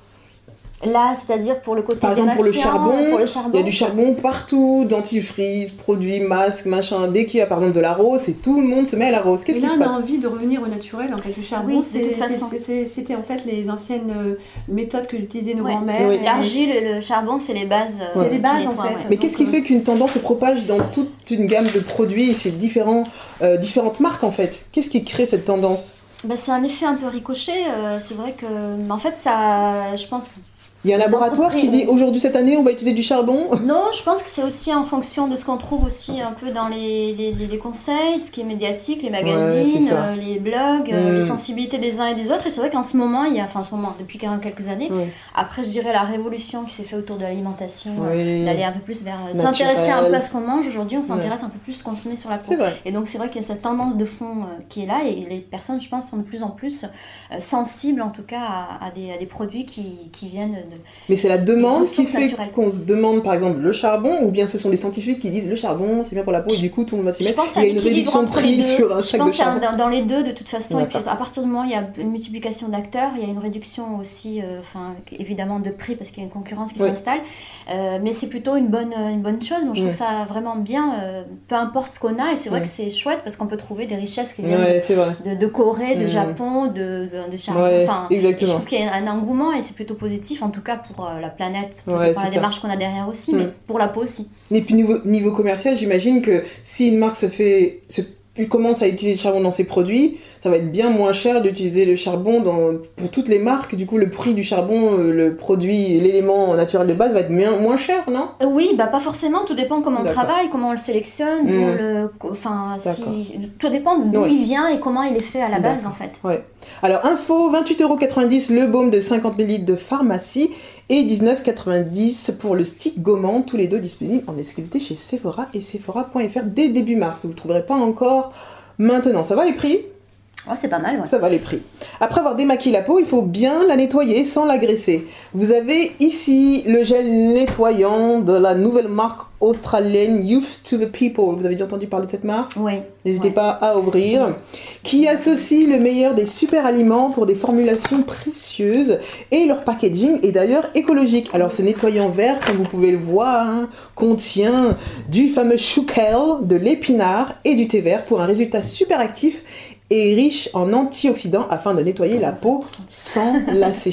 Là, c'est-à-dire pour le côté Par exemple, pour le charbon, pour le charbon, il y a du charbon partout, dentifrice, produits, masques, machin. Dès qu'il y a par exemple de la rose, et tout le monde se met à la rose. Qu'est-ce qui se passe ? On a envie de revenir au naturel. En fait, le charbon, oui, c'est, c'est, c'est, c'est, c'était en fait les anciennes méthodes que utilisaient nos ouais. grands-mères. Oui. L'argile, le charbon, c'est les bases. C'est ouais. les bases en fait. Ouais. Mais Donc, qu'est-ce qui fait qu'une tendance se propage dans toute une gamme de produits chez différents, euh, différentes marques en fait ? Qu'est-ce qui crée cette tendance ? Bah, c'est un effet un peu ricochet. Euh, c'est vrai que, en fait, ça, je pense. Il y a un laboratoire qui dit aujourd'hui cette année on va utiliser du charbon. Non, je pense que c'est aussi en fonction de ce qu'on trouve aussi un peu dans les, les, les conseils, ce qui est médiatique, les magazines, ouais, euh, les blogs, mmh. les sensibilités des uns et des autres. Et c'est vrai qu'en ce moment, il y a, enfin en ce moment, depuis quelques années, oui. après je dirais la révolution qui s'est faite autour de l'alimentation, oui. d'aller un peu plus vers Naturel. S'intéresser un peu à ce qu'on mange. Aujourd'hui, on s'intéresse ouais. un peu plus à ce qu'on met sur la peau. Et donc c'est vrai qu'il y a cette tendance de fond euh, qui est là et les personnes, je pense, sont de plus en plus euh, sensibles en tout cas à, à, des, à des produits qui, qui viennent de Mais c'est la demande qui fait naturelles. Qu'on se demande par exemple le charbon, ou bien ce sont des scientifiques qui disent le charbon c'est bien pour la peau et du coup tout le monde va s'y mettre. Il y a une réduction de prix sur un sac de charbon. Je pense dans, dans les deux de toute façon. Et puis, à partir du moment où il y a une multiplication d'acteurs, il y a une réduction aussi, euh, enfin évidemment de prix parce qu'il y a une concurrence qui oui. s'installe. Euh, mais c'est plutôt une bonne, une bonne chose. Moi je trouve oui. ça vraiment bien, euh, peu importe ce qu'on a. Et c'est vrai oui. que c'est chouette parce qu'on peut trouver des richesses qui viennent ouais, de, de Corée, de mmh. Japon, de, de, de charbon. Ouais, enfin, exactement. Je trouve qu'il y a un engouement et c'est plutôt positif en tout cas pour la planète, ouais, par la démarche qu'on a derrière aussi, mmh. mais pour la peau aussi. Et puis niveau, niveau commercial, j'imagine que si une marque se fait, se, commence à utiliser le charbon dans ses produits, ça va être bien moins cher d'utiliser le charbon dans, pour toutes les marques. Du coup, le prix du charbon, le produit, l'élément naturel de base va être moins, moins cher, non ? Oui, bah pas forcément. Tout dépend comment on D'accord. travaille, comment on le sélectionne. Mmh. Le, enfin, si, tout dépend d'où ouais. il vient et comment il est fait à la base, D'accord. en fait. Ouais. Alors, info, vingt-huit euros quatre-vingt-dix le baume de cinquante millilitres de Pharmacie et dix-neuf euros quatre-vingt-dix pour le stick gommant, tous les deux disponibles en exclusivité chez Sephora et Sephora point F R dès début mars. Vous ne le trouverez pas encore maintenant. Ça va les prix ? Oh, c'est pas mal, ouais. Ça va les prix. Après avoir démaquillé la peau, il faut bien la nettoyer sans l'agresser. Vous avez ici le gel nettoyant de la nouvelle marque australienne Youth to the People. Vous avez déjà entendu parler de cette marque ? Oui. N'hésitez ouais. pas à ouvrir. Oui. Qui associe le meilleur des super aliments pour des formulations précieuses et leur packaging est d'ailleurs écologique. Alors ce nettoyant vert, comme vous pouvez le voir, hein, contient du fameux chou kale, de l'épinard et du thé vert pour un résultat super actif et riche en antioxydants afin de nettoyer la peau sans la sécher.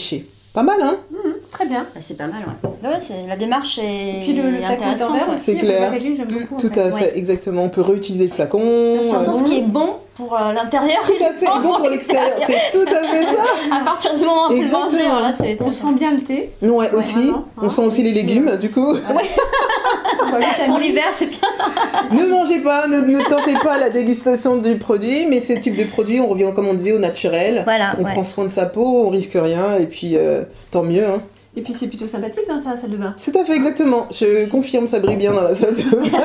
Pas mal, hein? Mmh, très bien. Bah, c'est pas mal, ouais. Ouais, c'est, la démarche est, et puis le, le intéressante. Ouais. C'est clair. Le packaging, j'aime beaucoup. Tout à fait, ouais. Exactement. On peut réutiliser le flacon. De toute façon, ce qui est bon pour euh, l'intérieur, tout à fait bon, bon pour l'extérieur. l'extérieur. C'est tout à fait ça. À partir du moment où on peut le manger, voilà, c'est. On sent bien le thé. Ouais, ouais aussi. Vraiment, on hein, sent aussi les légumes, du coup. Ouais. Pour l'hiver, c'est bien ça. Ne mangez pas, ne, ne tentez pas la dégustation du produit, mais ce type de produit, on revient, comme on disait, au naturel. Voilà, on ouais. prend soin de sa peau, on risque rien, et puis euh, tant mieux. Hein. Et puis c'est plutôt sympathique dans sa salle de bain. Tout à fait, exactement. Je confirme, ça brille bien dans la salle de bain.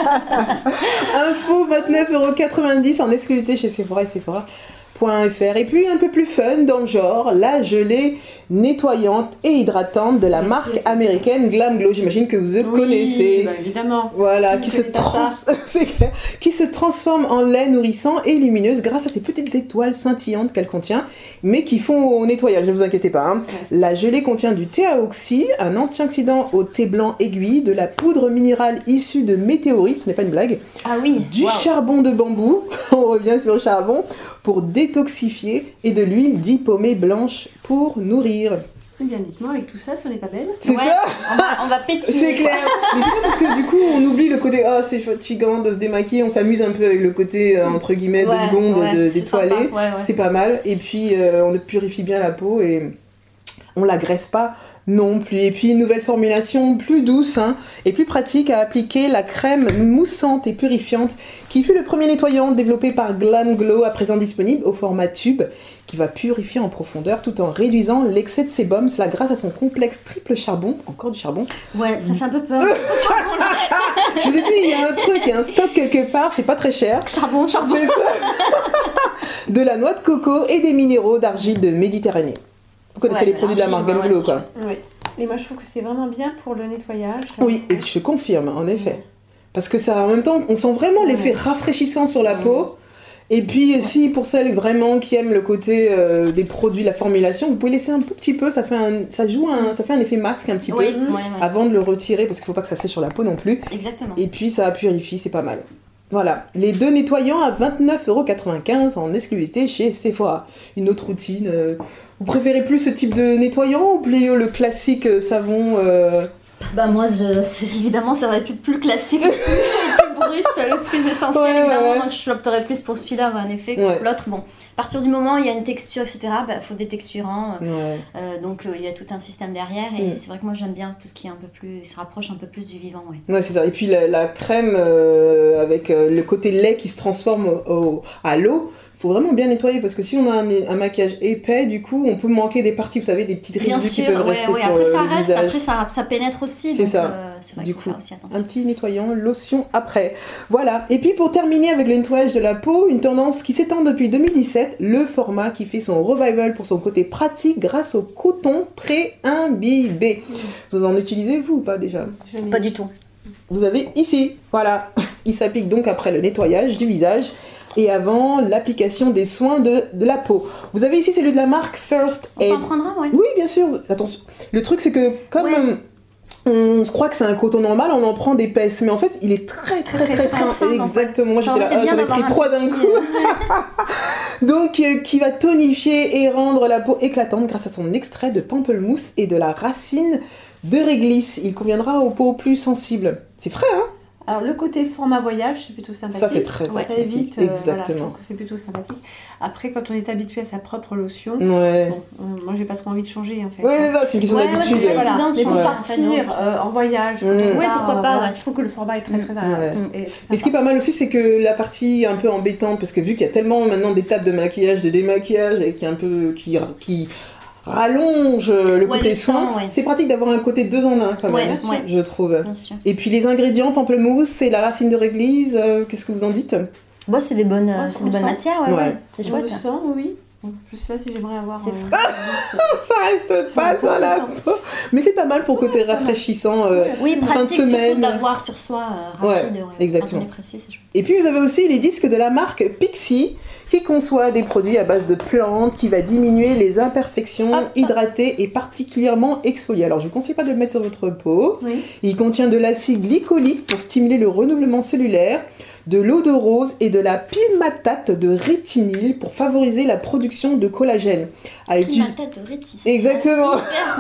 Info vingt-neuf euros quatre-vingt-dix en exclusivité chez Sephora et Sephora. .fr. Et puis un peu plus fun dans le genre, la gelée nettoyante et hydratante de la marque américaine Glam Glow. J'imagine que vous oui, connaissez. Bah évidemment. Voilà, qui se, trans... qui se transforme en lait nourrissant et lumineuse grâce à ces petites étoiles scintillantes qu'elle contient, mais qui font au nettoyage, ne vous inquiétez pas. Hein. Ouais. La gelée contient du thé à oxy, un antioxydant au thé blanc aiguille, de la poudre minérale issue de météorites, ce n'est pas une blague. Ah oui. Du wow. charbon de bambou, on revient sur le charbon, pour détoxifier, et de l'huile diplômée blanche pour nourrir. Eh bien, dites-moi, avec tout ça, si on n'est pas belle. C'est ouais, ça on va, on va pétiller. C'est clair. Mais c'est pas parce que du coup, on oublie le côté « Ah, oh, c'est fatigant de se démaquiller », on s'amuse un peu avec le côté, euh, entre guillemets, ouais, deux secondes ouais, de, d'étoiler. Ouais, ouais. C'est pas mal. Et puis, euh, on purifie bien la peau et on la graisse pas non plus. Et puis, une nouvelle formulation plus douce hein, et plus pratique à appliquer, la crème moussante et purifiante qui fut le premier nettoyant développé par Glam Glow, à présent disponible au format tube, qui va purifier en profondeur tout en réduisant l'excès de sébum, cela grâce à son complexe triple charbon, encore du charbon. Ouais, ça fait un peu peur. Je vous ai dit, il y a un truc, il y a un stock quelque part, c'est pas très cher. Charbon, charbon. C'est ça. De la noix de coco et des minéraux d'argile de Méditerranée. Vous connaissez ouais, les produits de la marque Glam Glow, quoi. Oui. Et moi, je trouve que c'est vraiment bien pour le nettoyage. Oui, et je confirme, en effet. Ouais. Parce que ça, en même temps, on sent vraiment l'effet ouais. rafraîchissant sur la ouais. peau. Et puis, ouais. si pour celles vraiment qui aiment le côté euh, des produits, la formulation, vous pouvez laisser un tout petit peu, ça fait un, ça joue un, ça fait un effet masque un petit oui, peu, ouais, ouais. avant de le retirer, parce qu'il ne faut pas que ça sèche sur la peau non plus. Exactement. Et puis, ça purifie, c'est pas mal. Voilà, les deux nettoyants à vingt-neuf euros quatre-vingt-quinze en exclusivité chez Sephora. Une autre routine. Euh, vous préférez plus ce type de nettoyant ou plus le classique euh, savon euh... Bah moi, je, c'est, évidemment, ça va être le plus classique, le plus brut, le plus essentiel, ouais, évidemment. Ouais, ouais. Donc je opterais plus pour celui-là, en effet, que ouais. l'autre. Bon, à partir du moment où il y a une texture, et cetera, il bah, faut des texturants. Ouais. Euh, donc il euh, y a tout un système derrière. Et mm. c'est vrai que moi, j'aime bien tout ce qui est un peu plus, se rapproche un peu plus du vivant. Ouais, ouais c'est ça. Et puis la, la crème euh, avec euh, le côté lait qui se transforme au, au, à l'eau. Faut vraiment bien nettoyer parce que si on a un, un maquillage épais, du coup, on peut manquer des parties, vous savez, des petites résidus qui peuvent ouais, rester ouais. sur après, le ça reste, visage. Après, ça, ça pénètre aussi. C'est donc, ça. Euh, c'est vrai du qu'il coup, faut faire aussi attention. Un petit nettoyant, lotion après. Voilà. Et puis, pour terminer avec le nettoyage de la peau, une tendance qui s'étend depuis deux mille dix-sept, le format qui fait son revival pour son côté pratique grâce au coton pré-imbibé. Mmh. Vous en utilisez, vous, ou pas déjà ? Pas du tout. Vous avez ici, voilà. Il s'applique donc après le nettoyage du visage et avant l'application des soins de, de la peau. Vous avez ici celui de la marque First Aid. On en prendra, ouais. Oui, bien sûr. Attention. Le truc, c'est que comme ouais. euh, on se croit que c'est un coton normal, on en prend d'épaisse. Mais en fait, il est très, très, très, très, très fin. fin. Exactement. Moi, j'étais là, ah, j'en ai pris trois d'un coup. Donc, euh, qui va tonifier et rendre la peau éclatante grâce à son extrait de pamplemousse et de la racine de réglisse. Il conviendra aux peaux plus sensibles. C'est frais, hein? Alors, le côté format voyage, c'est plutôt sympathique. Ça, c'est très sympathique. Ça évite, euh, exactement. Voilà, je trouve que c'est plutôt sympathique. Après, quand on est habitué à sa propre lotion, ouais. bon, euh, moi, j'ai pas trop envie de changer, en fait. Oui, c'est ça, c'est une question ouais, d'habitude. Ouais, voilà. voilà. Mais pour ouais. partir euh, en voyage, mmh. ouais, ouais, pourquoi pas. Voilà, je trouve que le format est très, très, très, ouais. mmh. et très Mais ce qui est pas mal aussi, c'est que la partie un peu embêtante, parce que vu qu'il y a tellement maintenant d'étapes de maquillage, de démaquillage, et qui est un peu... qui, qui rallonge le ouais, côté soin, ouais. c'est pratique d'avoir un côté deux en un quand même, ouais, ouais. je trouve. Et puis les ingrédients, pamplemousse et la racine de réglisse, euh, qu'est-ce que vous en dites? Bon, c'est des bonnes, euh, c'est des bonnes matières, ouais, ouais. ouais. C'est chouette. On le sent, oui. Je sais pas si j'aimerais avoir... C'est euh, ça reste pas sur la peau. Mais c'est pas mal pour le côté ouais, rafraîchissant, euh, oui, fin pratique, de semaine. Surtout d'avoir sur soi euh, rapide. Ouais, ouais, exactement. Précis, c'est et puis vous avez aussi les disques de la marque Pixi qui conçoit des produits à base de plantes qui va diminuer les imperfections, Hop. hydrater et particulièrement exfolier. Alors je vous conseille pas de le mettre sur votre peau. Oui. Il contient de l'acide glycolique pour stimuler le renouvellement cellulaire, de l'eau de rose et de la pilmatate de rétinyle pour favoriser la production de collagène. À pilmatate uti... de rétinyle. Exactement.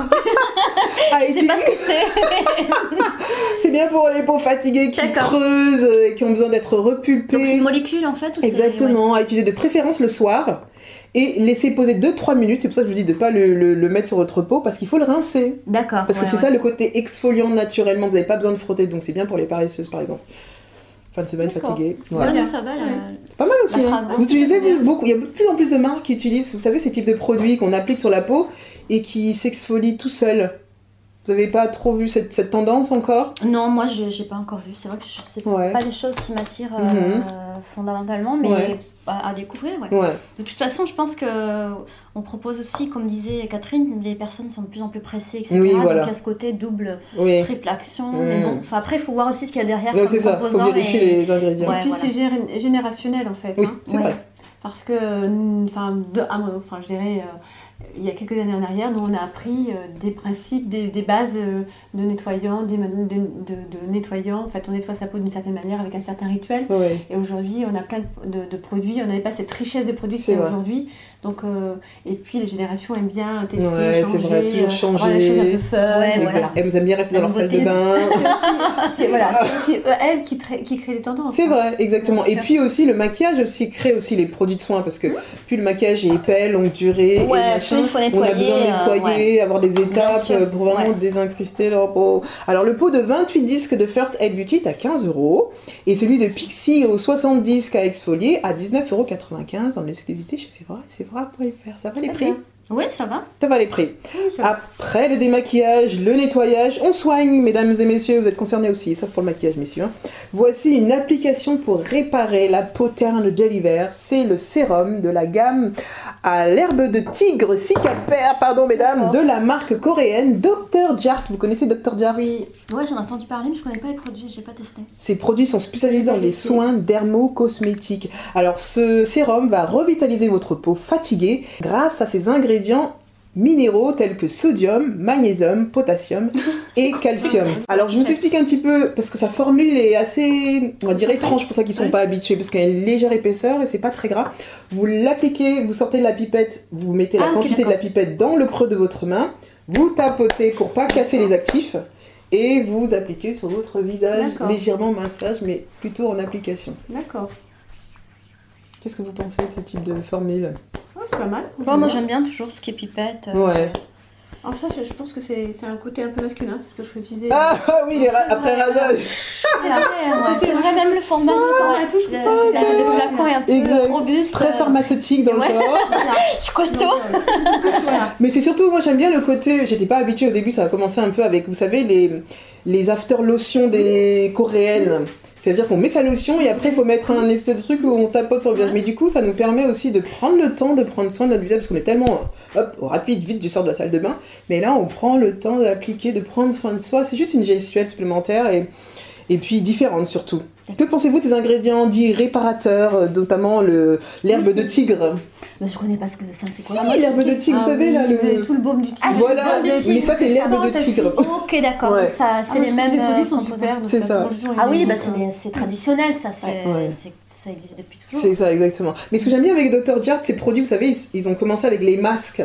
Je sais pas ce que c'est. C'est bien pour les peaux fatiguées qui D'accord. creusent et qui ont besoin d'être repulpées. Donc c'est une molécule en fait ou Exactement, ouais. à utiliser de préférence le soir. Et laisser poser deux à trois minutes, c'est pour ça que je vous dis de ne pas le, le, le mettre sur votre peau, parce qu'il faut le rincer. D'accord. Parce que ouais, c'est ouais. ça le côté exfoliant naturellement, vous n'avez pas besoin de frotter, donc c'est bien pour les paresseuses par exemple. Fin de semaine D'accord. fatiguée. Voilà. Ouais, ça va, là. Pas mal aussi. Hein. Vous utilisez beaucoup, il y a de plus en plus de marques qui utilisent, vous savez, ces types de produits qu'on applique sur la peau et qui s'exfolient tout seuls. Vous n'avez pas trop vu cette, cette tendance encore ? Non, moi je n'ai pas encore vu. C'est vrai que ce c'est ouais. pas des choses qui m'attirent euh, mm-hmm. fondamentalement, mais ouais. à, à découvrir. Ouais. Ouais. De toute façon, je pense qu'on propose aussi, comme disait Catherine, les personnes sont de plus en plus pressées, et cetera. Oui, voilà. Donc il y a ce côté double, oui. triple action. Mm. Mais bon, après, il faut voir aussi ce qu'il y a derrière. Ouais, comme c'est ça, il faut vérifier et... les ingrédients. Ouais, et puis voilà. c'est générationnel en fait. Oui, hein. c'est ouais. vrai. Parce que, enfin, enfin je dirais. Euh, il y a quelques années en arrière, nous on a appris euh, des principes, des, des bases euh, de nettoyants, des, de, de, de nettoyants. En fait, on nettoie sa peau d'une certaine manière avec un certain rituel. Oui. Et aujourd'hui, on a plein de, de produits. On n'avait pas cette richesse de produits qu'il y a aujourd'hui. Donc, euh, et puis les générations aiment bien tester, ouais, changer, c'est vrai, toujours changer. Euh, les choses un peu fun. Ouais, voilà. Elles aiment bien rester dans leur salle de bain. C'est aussi, c'est, voilà, c'est aussi elles qui, tra- qui créent les tendances. C'est hein. vrai, exactement. Et puis aussi, le maquillage aussi crée aussi les produits de soins parce que plus le maquillage est épais, longue durée, ouais, et machin, il faut nettoyer, on a besoin de nettoyer, euh, ouais. avoir des étapes pour vraiment ouais. désincruster leur peau. Alors, le pot de vingt-huit disques de First Aid Beauty est à quinze euros et celui de Pixi aux soixante disques à exfolier à dix-neuf euros quatre-vingt-quinze en exclusivité chez Sephora, Sephora point F R. Ça va les prix ? Oui, ça va. Ça va les prix. Oui, va. Après le démaquillage, le nettoyage, on soigne, mesdames et messieurs, vous êtes concernés aussi, sauf pour le maquillage, messieurs. Voici une application pour réparer la peau terne de l'hiver. C'est le sérum de la gamme à l'herbe de tigre Cicapair, pardon mesdames, de la marque coréenne docteur Jart. Vous connaissez docteur Jart ? Oui. Ouais, j'en ai entendu parler, mais je connais pas les produits, j'ai pas testé. Ces produits sont spécialisés dans les soins dermo-cosmétiques. Alors, ce sérum va revitaliser votre peau fatiguée grâce à ses ingrédients minéraux tels que sodium, magnésium, potassium et calcium. Alors je vous explique un petit peu parce que sa formule est assez, on va dire étrange pour ceux qui ne sont pas habitués parce qu'elle a une légère épaisseur et c'est pas très gras. Vous l'appliquez, vous sortez de la pipette, vous mettez la ah, quantité okay, de la pipette dans le creux de votre main, vous tapotez pour pas casser les actifs et vous appliquez sur votre visage d'accord. légèrement massage mais plutôt en application. D'accord. Qu'est-ce que vous pensez de ce type de formule ? Oh, c'est pas mal. Bon, moi j'aime bien toujours ce qui est pipette. Euh... Ouais. Alors ça, je, je pense que c'est, c'est un côté un peu masculin, c'est ce que je précisais. Ah oui, les ra- après vrai, rasage. C'est vrai, ouais. C'est vrai, même le format, ah, le, touche, le, le, le flacon est un peu exact. robuste. Très pharmaceutique dans ouais. le genre. Je suis costaud. Voilà. Mais c'est surtout, moi j'aime bien le côté, j'étais pas habituée au début, ça a commencé un peu avec, vous savez, les, les after lotions des coréennes. C'est-à-dire qu'on met sa lotion et après il faut mettre un espèce de truc où on tapote sur le visage. Mais du coup, ça nous permet aussi de prendre le temps de prendre soin de notre visage parce qu'on est tellement hop, rapide, vite, je sors de la salle de bain. Mais là, on prend le temps d'appliquer, de prendre soin de soi. C'est juste une gestuelle supplémentaire et, et puis différente surtout. Que pensez-vous des ingrédients dits réparateurs, notamment le, l'herbe oui, de tigre ? Mais je connais pas ce que enfin, c'est quoi. Si, l'herbe de tigre, ah, vous savez, oui, là, le... tout le baume du tigre. Ah, voilà, le baume de tigre. Mais ça, c'est, c'est l'herbe ça, de tigre. Ok, d'accord. Ouais. Ça, c'est ah, les mêmes produits sont super. C'est ça. Ah oui, bah, c'est, des, c'est traditionnel, ça. C'est, ouais. c'est, ça existe depuis toujours. C'est ça, exactement. Mais ce que j'aime bien avec docteur Jart, ces produits, vous savez, ils, ils ont commencé avec les masques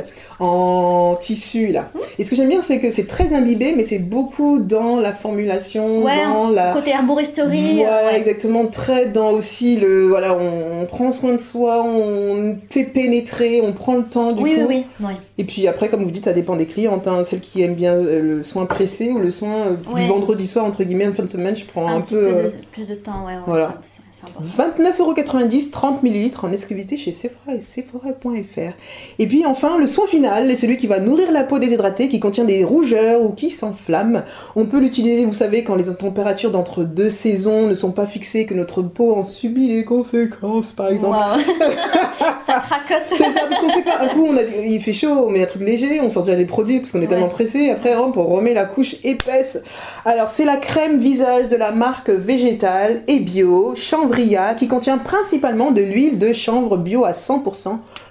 en tissu, là. Mmh. Et ce que j'aime bien, c'est que c'est très imbibé, mais c'est beaucoup dans la formulation, ouais, dans la... côté herboristerie. Voilà, ouais. exactement. Très dans aussi le... Voilà, on, on prend soin de soi, on fait pénétrer, on prend le temps, du oui, coup. Oui, oui, oui. Et puis après, comme vous dites, ça dépend des clientes. Hein. Celles qui aiment bien le soin pressé ou le soin ouais. du vendredi soir, entre guillemets, en fin de semaine, je prends un, un petit peu... peu de, euh... plus de temps, ouais, ouais. Voilà. Ça, vingt-neuf euros quatre-vingt-dix, trente millilitres en exclusivité chez Sephora et Sephora point F R. Et puis enfin, le soin final est celui qui va nourrir la peau déshydratée, qui contient des rougeurs ou qui s'enflamme. On peut l'utiliser, vous savez, quand les températures d'entre deux saisons ne sont pas fixées, que notre peau en subit les conséquences, par exemple. Wow. Ça cracote. C'est ça, parce qu'on sait pas. Un coup, on a, il fait chaud, on met un truc léger, on sort déjà les produits parce qu'on est ouais. tellement pressé. Après, hop, on remet la couche épaisse. Alors, c'est la crème visage de la marque végétale et bio, Chanvria, qui contient principalement de l'huile de chanvre bio à cent pour cent,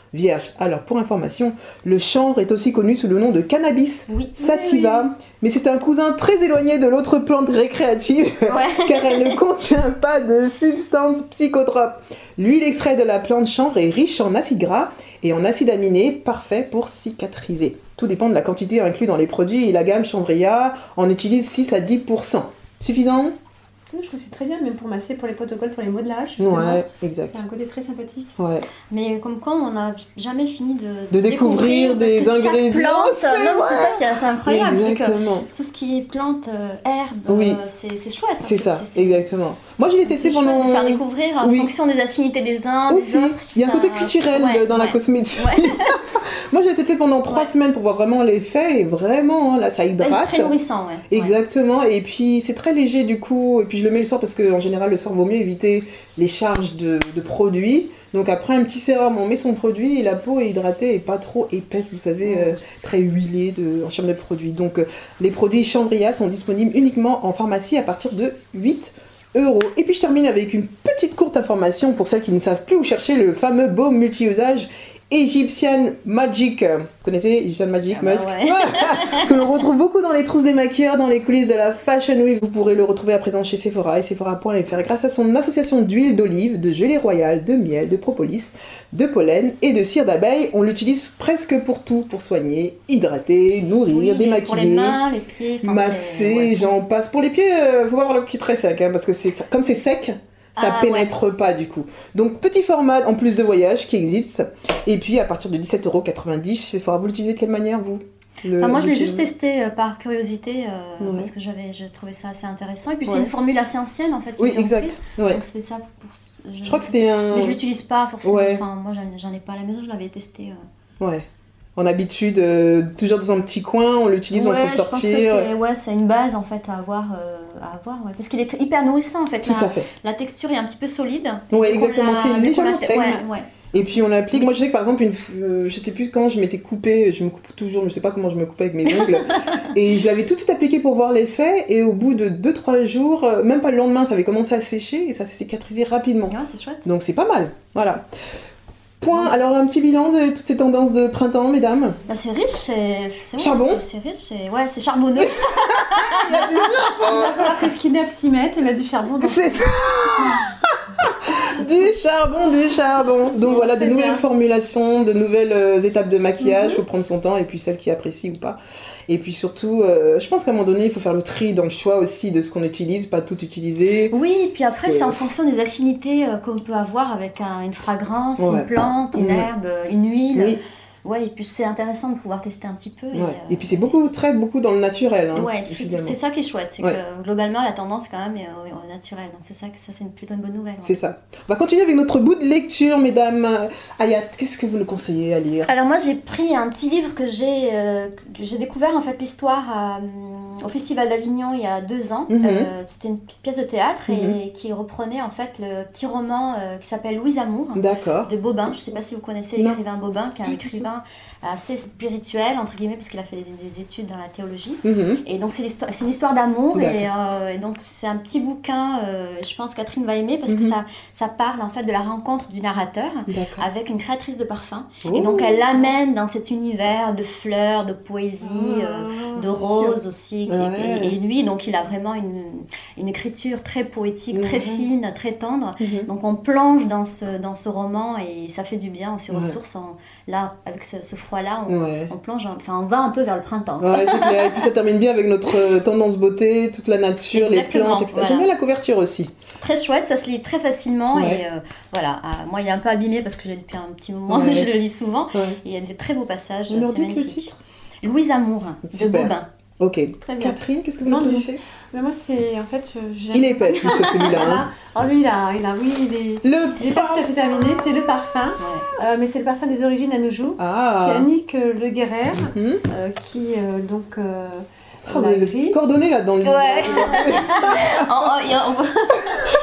vierge. Alors, pour information, le chanvre est aussi connu sous le nom de cannabis oui. sativa, oui, oui. mais c'est un cousin très éloigné de l'autre plante récréative, ouais. car elle ne contient pas de substances psychotropes. L'huile extraite de la plante chanvre est riche en acides gras et en acides aminés, parfait pour cicatriser. Tout dépend de la quantité inclue dans les produits et la gamme Chanvria en utilise six à dix pour cent. Suffisant ? Je trouve que c'est très bien, même pour masser, pour les protocoles, pour les modelages. Justement. Ouais, exact. C'est un côté très sympathique. Ouais. Mais comme quoi, on n'a jamais fini de, de découvrir, découvrir des ingrédients. Plante, c'est non, mais c'est ça qui est assez incroyable. Exactement. C'est que tout ce qui est plante, euh, herbe, oui. euh, c'est, c'est chouette. C'est, c'est ça, c'est, exactement. Moi, je l'ai testé c'est pendant. De faire découvrir en oui. fonction des affinités des uns, aussi. des autres. Il y a un côté culturel ouais, dans ouais. la cosmétique. Ouais. Moi, j'ai testé pendant trois ouais. semaines pour voir vraiment l'effet et vraiment, hein, là, ça hydrate. C'est très nourrissant, ouais. Exactement. Et puis, c'est très léger du coup. Et puis, je le mets le soir parce que en général, le soir, il vaut mieux éviter les charges de, de produits. Donc, après un petit sérum, on met son produit et la peau est hydratée et pas trop épaisse, vous savez, mmh. euh, très huilée de, en termes de produits. Donc, euh, les produits Chanvria sont disponibles uniquement en pharmacie à partir de huit euros. Et puis, je termine avec une petite courte information pour celles qui ne savent plus où chercher le fameux baume multi-usage Egyptian Magic. Vous connaissez Egyptian Magic, ah bah Musk ouais. que l'on retrouve beaucoup dans les trousses des maquilleurs, dans les coulisses de la Fashion Week. Vous pourrez le retrouver à présent chez Sephora et Sephora point F R grâce à son association d'huile d'olive, de gelée royale, de miel, de propolis, de pollen et de cire d'abeille. On l'utilise presque pour tout, pour soigner, hydrater, nourrir, oui, démaquiller, pour les mains, les pieds, masser, ouais. j'en passe. Pour les pieds, euh, faut avoir le pied très sec, hein, parce que c'est comme c'est sec. Ça ah, pénètre ouais. pas du coup. Donc petit format en plus de voyage qui existe. Et puis à partir de dix-sept euros quatre-vingt-dix, Sephora, vous l'utilisez de quelle manière vous le, enfin, moi je l'ai juste testé euh, par curiosité euh, ouais. parce que j'avais, je trouvais ça assez intéressant. Et puis ouais. c'est une formule assez ancienne en fait. Qui oui, exact. Ouais. Donc c'était ça pour. Je, je crois que c'était un. Mais je l'utilise pas forcément. Ouais. Enfin, moi j'en, j'en ai pas à la maison, je l'avais testé. Euh... Ouais. En habitude, euh, toujours dans un petit coin, on l'utilise, ouais, on trouve sortir. Pense que c'est, ouais, c'est une base en fait à avoir, euh, à avoir ouais. Parce qu'il est hyper nourrissant en fait. Tout la, à fait. La texture est un petit peu solide. Oui, exactement, la, c'est légèrement sec. Ouais, ouais. Et puis on l'applique. Moi je sais que par exemple, une, euh, je sais plus quand je m'étais coupée, je me coupe toujours, je sais pas comment je me coupais avec mes ongles. Et je l'avais tout de suite appliqué pour voir l'effet. Et au bout de deux trois jours, euh, même pas le lendemain, ça avait commencé à sécher et ça s'est cicatrisé rapidement. Ouais, c'est chouette. Donc c'est pas mal. Voilà. Point. Alors un petit bilan de toutes ces tendances de printemps, mesdames. Bah, c'est riche, c'est, c'est charbon. Ouais, c'est, c'est riche, c'est ouais, c'est charbonneux. Il y a du charbon. Il va falloir que Skinep s'y mette. Elle a du charbon. Dans c'est ça. Du charbon, du charbon. Donc voilà, de nouvelles bien. formulations, de nouvelles euh, étapes de maquillage. Il mm-hmm. faut prendre son temps et puis celle qui apprécie ou pas. Et puis surtout, euh, je pense qu'à un moment donné, il faut faire le tri dans le choix aussi de ce qu'on utilise, pas tout utiliser. Oui, puis après, que... c'est en fonction des affinités euh, qu'on peut avoir avec un, une fragrance, ouais. une plante, une mmh. herbe, une huile. Oui. Ouais, et puis c'est intéressant de pouvoir tester un petit peu. Et, ouais. euh, et puis c'est beaucoup, très beaucoup dans le naturel. Hein, ouais, c'est ça qui est chouette, c'est ouais. que globalement la tendance quand même est au, au naturel. Donc c'est ça, ça c'est une, plutôt une bonne nouvelle. Ouais. C'est ça. On va continuer avec notre bout de lecture, mesdames. Ayat, qu'est-ce que vous nous conseillez à lire ? Alors moi j'ai pris un petit livre que j'ai, euh, que j'ai découvert en fait l'histoire à, euh, au Festival d'Avignon il y a deux ans. Mm-hmm. Euh, c'était une pièce de théâtre mm-hmm. et qui reprenait en fait le petit roman euh, qui s'appelle Louise Amour. D'accord. De Bobin. Je ne sais pas si vous connaissez l'écrivain Bobin, qui est un écrivain assez spirituel entre guillemets parce qu'il a fait des, des études dans la théologie mm-hmm. et donc c'est, c'est une histoire d'amour et, euh, et donc c'est un petit bouquin euh, je pense Catherine va aimer parce mm-hmm. que ça, ça parle en fait de la rencontre du narrateur D'accord. avec une créatrice de parfums oh. et donc elle l'amène dans cet univers de fleurs, de poésie oh, euh, de roses aussi ouais. et, et lui donc il a vraiment une, une écriture très poétique, mm-hmm. très fine, très tendre mm-hmm. donc on plonge dans ce, dans ce roman et ça fait du bien, on se ouais. ressource en, là avec ce, ce froid-là, on, ouais. on plonge, enfin on va un peu vers le printemps. Ouais, c'est clair. Et puis ça termine bien avec notre tendance beauté, toute la nature, Exactement, les plantes, et cetera. Voilà. J'aime bien la couverture aussi. Très chouette, ça se lit très facilement ouais. et euh, voilà. Euh, moi il est un peu abîmé parce que je l'ai depuis un petit moment, ouais. je le lis souvent. Ouais. Et il y a des très beaux passages. Alors dites le titre. Louise Amour Super. de Bobin. Ok. Catherine, qu'est-ce que vous nous présentez ? Mais moi, c'est en fait. J'aime... Il est épais, lui, c'est celui-là. Hein. Alors, lui, il a, il a, oui, il est. Le il est pas tout à fait terminé, c'est le parfum. Ouais. Euh, mais c'est le parfum des origines à nos jours. Ah. C'est Annick euh, Le Guerrer mm-hmm. euh, qui, euh, donc. Euh, oh, vous avez des petits coordonnées là dans le. Ouais. on, on, on...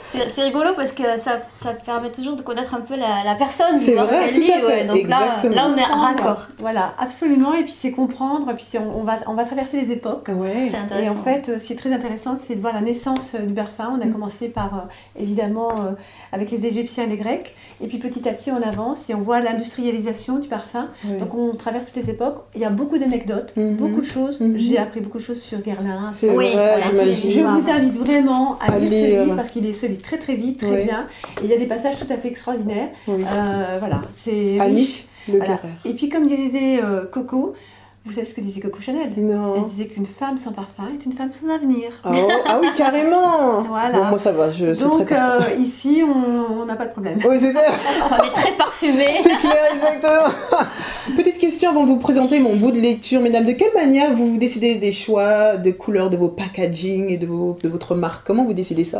C'est, c'est rigolo parce que ça, ça permet toujours de connaître un peu la, la personne, c'est voir vrai, ce qu'elle tout lit. à fait. Ouais. Donc là, là, on est raccord. Voilà, absolument. Et puis c'est comprendre, et puis c'est, on, on, va, on va traverser les époques. Ouais. C'est intéressant. Et en fait, ce qui est très intéressant, c'est de voir la naissance du parfum. On a mmh. commencé par, euh, évidemment, euh, avec les Égyptiens et les Grecs. Et puis petit à petit, on avance et on voit l'industrialisation du parfum. Ouais. Donc on traverse toutes les époques. Il y a beaucoup d'anecdotes, mmh. beaucoup de choses. Mmh. J'ai appris beaucoup de choses sur Guerlain. C'est sur... oui, vrai, j'imagine. Je vous invite vraiment à lire Allez, ce livre euh... parce qu'il est, se lit très très vite, très oui. bien. Et il y a des passages tout à fait extraordinaires. Oui. Euh, voilà, c'est riche. Le voilà. Et puis comme disait euh, Coco, vous savez ce que disait Coco Chanel ? Non. Elle disait qu'une femme sans parfum est une femme sans avenir. Oh, ah oui, carrément. Voilà. Bon, moi ça va, je suis Donc, très parfum. euh, ici, on n'a pas de problème. Oui, c'est ça. On est très parfumés. C'est clair, exactement. Petite question avant de vous présenter mon bout de lecture, mesdames. De quelle manière vous décidez des choix de couleurs de vos packaging et de, vos, de votre marque ? Comment vous décidez ça ?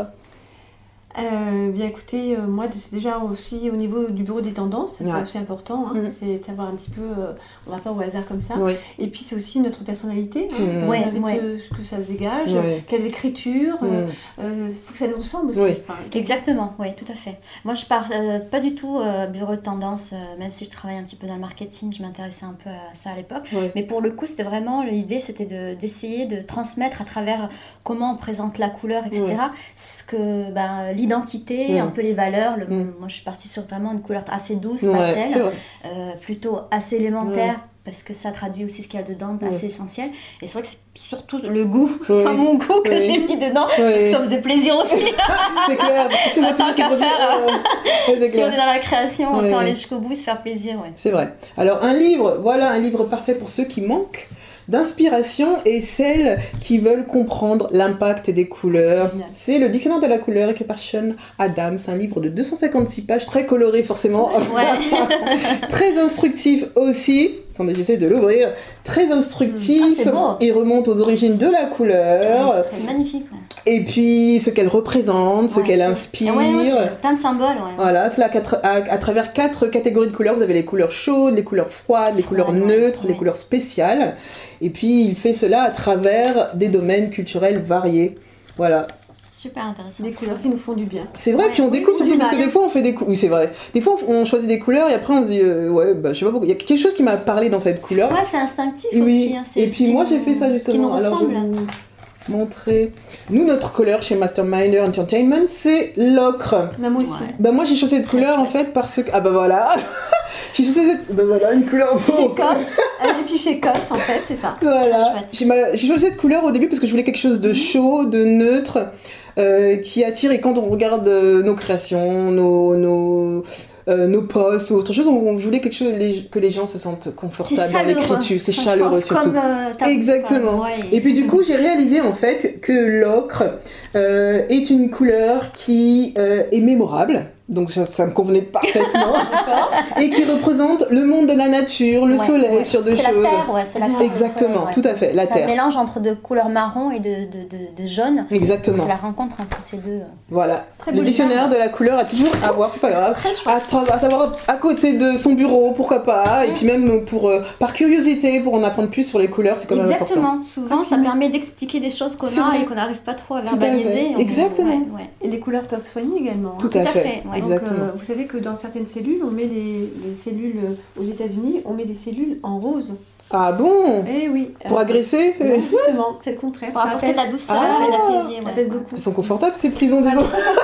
Euh, bien écoutez, euh, moi c'est déjà aussi au niveau du bureau des tendances, c'est ouais. aussi important, hein, mmh. c'est de savoir un petit peu, euh, on va pas au hasard comme ça, ouais. et puis c'est aussi notre personnalité, hein, mmh. ouais, on a ouais. ce que ça se dégage, ouais. quelle écriture, il mmh. euh, faut que ça nous ressemble aussi. Ouais. Enfin, exactement, oui, tout à fait. Moi je pars euh, pas du tout euh, bureau de tendance, euh, même si je travaille un petit peu dans le marketing, je m'intéressais un peu à ça à l'époque, ouais. mais pour le coup c'était vraiment, l'idée c'était de, d'essayer de transmettre à travers comment on présente la couleur, et cetera, ouais. ce que ben, l'identité, mmh. un peu les valeurs. Le, mmh. Moi, je suis partie sur vraiment une couleur assez douce, pastel, ouais, euh, plutôt assez élémentaire, mmh. parce que ça traduit aussi ce qu'il y a dedans, mmh. assez essentiel. Et c'est vrai que c'est surtout le goût, oui. enfin mon goût que oui. j'ai mis dedans, oui. parce que ça me faisait plaisir aussi. C'est clair, parce que si on, tant qu'à faire, euh, ouais, si on est dans la création, oui. autant aller jusqu'au bout et se faire plaisir. Ouais. C'est vrai. Alors, un livre, voilà un livre parfait pour ceux qui manquent d'inspiration et celles qui veulent comprendre l'impact des couleurs. Bien. C'est le Dictionnaire de la couleur écrit par Sean Adams, un livre de deux cent cinquante-six pages, très coloré forcément, ouais. très instructif aussi. Attendez, j'essaie de l'ouvrir. Très instructif. Ah, c'est beau. Il remonte aux origines de la couleur. C'est magnifique. Ouais. Et puis ce qu'elle représente, ce ouais, qu'elle inspire. Ouais, ouais, c'est plein de symboles. Ouais. Voilà, c'est là à, à, à travers quatre catégories de couleurs. Vous avez les couleurs chaudes, les couleurs froides, les couleurs ouais, neutres, ouais. les couleurs spéciales. Et puis il fait cela à travers des domaines culturels variés. Voilà. Super intéressant. Des couleurs qui nous font du bien. C'est vrai, ouais. puis on découvre oui, surtout parce que des fois on fait des couleurs. Oui, c'est vrai. Des fois on choisit des couleurs et après on se dit euh, ouais, bah je sais pas pourquoi. Il y a quelque chose qui m'a parlé dans cette couleur. Ouais, c'est instinctif oui. aussi. Hein. C'est et puis moi j'ai fait ça justement. Qui nous ressemble. Alors, je vais vous montrer. Nous, notre couleur chez Masterminder Entertainment, c'est l'ocre. Bah, moi aussi. Ouais. Bah, moi j'ai choisi cette couleur en fait parce que. Ah bah voilà. J'ai choisi cette. Bah voilà, une couleur chez Cos. Et puis chez Cos en fait, c'est ça. Voilà. J'ai, ma... j'ai choisi cette couleur au début parce que je voulais quelque chose de chaud, de neutre. Euh, qui attire, et quand on regarde euh, nos créations, nos, nos, euh, nos posts ou autre chose, on, on voulait quelque chose les, que les gens se sentent confortables dans l'écriture. C'est enfin, chaleureux surtout. Comme, euh, exactement. Ouais. Et puis du coup, j'ai réalisé en fait que l'ocre euh, est une couleur qui euh, est mémorable. Donc ça, ça me convenait parfaitement. Et qui représente le monde de la nature, le ouais, soleil ouais. sur deux c'est choses. C'est la terre, ouais, c'est la terre. Exactement, soleil, ouais. tout à fait, la c'est terre. C'est un mélange entre de couleurs marron et de, de, de, de jaune. Exactement. C'est la rencontre entre ces deux. Voilà. Très le dictionnaire de la couleur à toujours à voir, c'est pas grave. Très à, à savoir à côté de son bureau, pourquoi pas. Mmh. Et puis même pour, euh, par curiosité, pour en apprendre plus sur les couleurs, c'est quand même Exactement. important. Exactement. Souvent, ça permet d'expliquer des choses qu'on a et qu'on n'arrive pas trop à verbaliser. Exactement. Ouais, ouais. Et les couleurs peuvent soigner également. Tout à fait. Exactement. Vous savez que dans certaines cellules, on met les, les cellules aux États-Unis, on met des cellules en rose. Ah bon? Eh oui. Pour euh, agresser? Non, justement, c'est le contraire. Pour apporter de la douceur, ah, et l'apaiser. Ça pèse beaucoup. Elles sont confortables ces prisons, disons.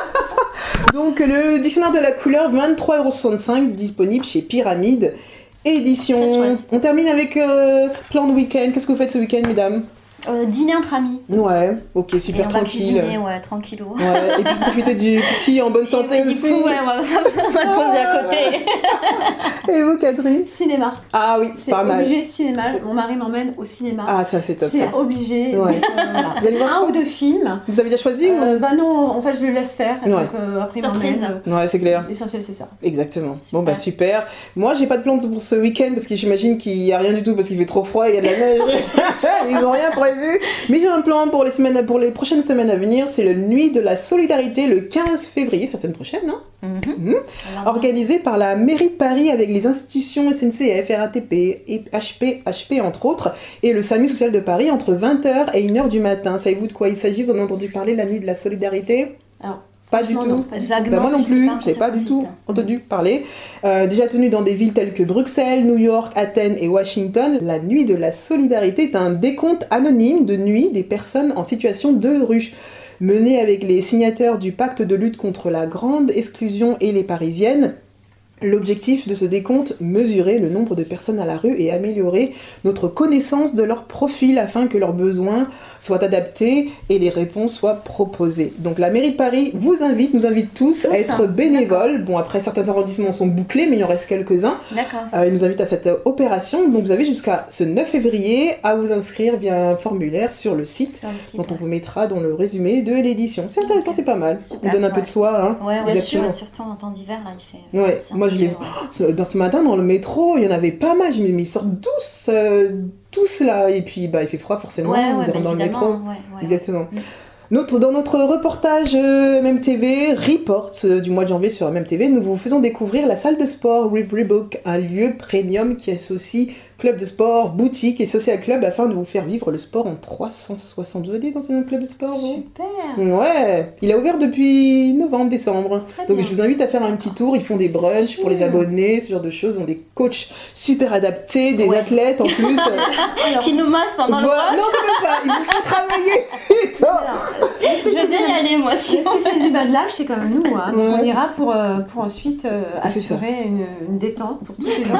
Donc le dictionnaire de la couleur, vingt-trois euros soixante-cinq, disponible chez Pyramide Édition. On termine avec euh, plan de week-end. Qu'est-ce que vous faites ce week-end, mesdames? Euh, dîner entre amis. Ouais, ok, super et on tranquille. Va cuisiner, ouais, tranquillou. Ouais, et puis profiter du petit en bonne santé et, aussi. Du coup, ouais, on va, on va le poser à côté. Et vous, Catherine? Cinéma. Ah oui, c'est pas mal. C'est obligé, cinéma. Mon mari m'emmène au cinéma. Ah, ça, c'est top. C'est ça. obligé. Ouais. Donc, euh, voilà. Vous allez voir un ou deux films. Vous avez déjà choisi euh, ou... Bah non, en fait, je le laisse faire. Ouais. Donc, euh, après, surprise. Euh, ouais, c'est clair. L'essentiel, c'est ça. Exactement. Super. Bon, bah super. Moi, j'ai pas de plan pour ce week-end parce que j'imagine qu'il y a rien du tout parce qu'il fait trop froid, il y a de la neige. Ils ont rien prévu. Mais j'ai un plan pour les semaines, pour les prochaines semaines à venir, c'est le Nuit de la Solidarité le quinze février, c'est la semaine prochaine, non? Mm-hmm. Mm-hmm. Organisé par la mairie de Paris avec les institutions S N C F, R A T P et H P, H P entre autres, et le SAMU social de Paris entre vingt heures et une heure du matin. Savez-vous de quoi il s'agit? Vous en avez entendu parler, la Nuit de la Solidarité? Alors, Pas du tout. Non, pas vaguement, bah, moi non plus, je n'avais pas du tout entendu parler. Euh, déjà tenu dans des villes telles que Bruxelles, New York, Athènes et Washington, la nuit de la solidarité est un décompte anonyme de nuit des personnes en situation de rue. Mené avec les signataires du pacte de lutte contre la grande exclusion et les Parisiennes. L'objectif de ce décompte, mesurer le nombre de personnes à la rue et améliorer notre connaissance de leur profil afin que leurs besoins soient adaptés et les réponses soient proposées. Donc la mairie de Paris vous invite, nous invite tous, tous à être bénévoles. D'accord. Bon, après certains arrondissements sont bouclés, mais il en reste quelques-uns. D'accord. Euh, ils nous invitent à cette opération. Donc vous avez jusqu'à ce neuf février à vous inscrire via un formulaire sur le site, sur le site dont ouais. on vous mettra dans le résumé de l'édition. C'est intéressant, okay. c'est pas mal. Super, on donne un ouais. peu de soi. Hein, ouais, ouais, sûr, surtout en temps d'hiver, là, il fait... Ouais, moi je l'ai vu. Dans ce matin, dans le métro, il y en avait pas mal. Je me dis, mais ils sortent tous, euh, tous là. Et puis, bah, il fait froid forcément ouais, ouais, dans, dans le métro. Ouais, ouais, Exactement. Ouais. Notre, dans notre reportage euh, M M T V, Report, euh, du mois de janvier sur M M T V, nous vous faisons découvrir la salle de sport With Reebok, un lieu premium qui associe club de sport, boutique et social club afin de vous faire vivre le sport en trois cent soixante. Vous allez dans un club de sport? Super. Ouais, il a ouvert depuis novembre, décembre. Très Donc bien. Je vous invite à faire un petit tour. Ils font des brunchs sûr. Pour les abonnés, ce genre de choses. Ils ont des coachs super adaptés, des ouais. athlètes en plus. Alors, qui nous massent pendant voilà. le brunch. Non, quand même pas. Ils vous font travailler. Je vais bien y aller, moi aussi. Les spécialistes du bas de l'âge, c'est comme nous. Hein. Donc ouais. on ira pour, euh, pour ensuite euh, assurer une, une détente pour tous les gens.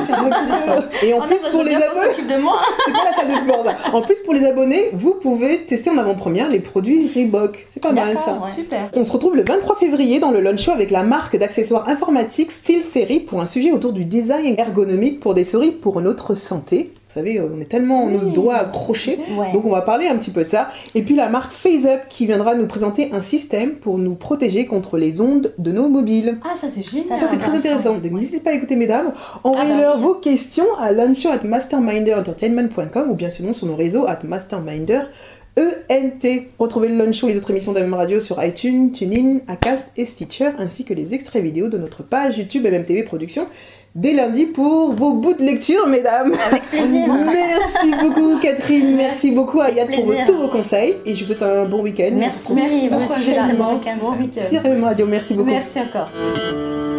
Et en plus, pour les abonnés, de moi. C'est pas la salle de sport ça. En plus pour les abonnés, vous pouvez tester en avant-première les produits Reebok. C'est pas D'accord, mal ça. Ouais. Super. On se retrouve le vingt-trois février dans le Lunch Show avec la marque d'accessoires informatiques SteelSeries pour un sujet autour du design ergonomique pour des souris pour notre santé. Vous savez, on est tellement oui. nos doigts accrochés, ouais. donc on va parler un petit peu de ça. Et puis la marque FaceUp qui viendra nous présenter un système pour nous protéger contre les ondes de nos mobiles. Ah, ça c'est génial. Ça, ça c'est très intéressant. Donc n'hésitez pas à écouter, mesdames. Envoyez-leur ah bah, oui. vos questions à lunchshow at masterminder entertainment point com ou bien sinon sur nos réseaux at masterminder E N T. Retrouvez le Lunch Show et les autres émissions de M M Radio sur iTunes, TuneIn, Acast et Stitcher, ainsi que les extraits vidéo de notre page YouTube M M T V Productions. Dès lundi pour vos bouts de lecture, mesdames. Avec plaisir. Merci beaucoup, Catherine. Merci beaucoup, Ayad, pour vos, tous vos conseils. Et je vous souhaite un bon week-end. Merci. Merci. Merci. Merci. Bon week-end. Merci, Radio. Merci beaucoup. Merci encore.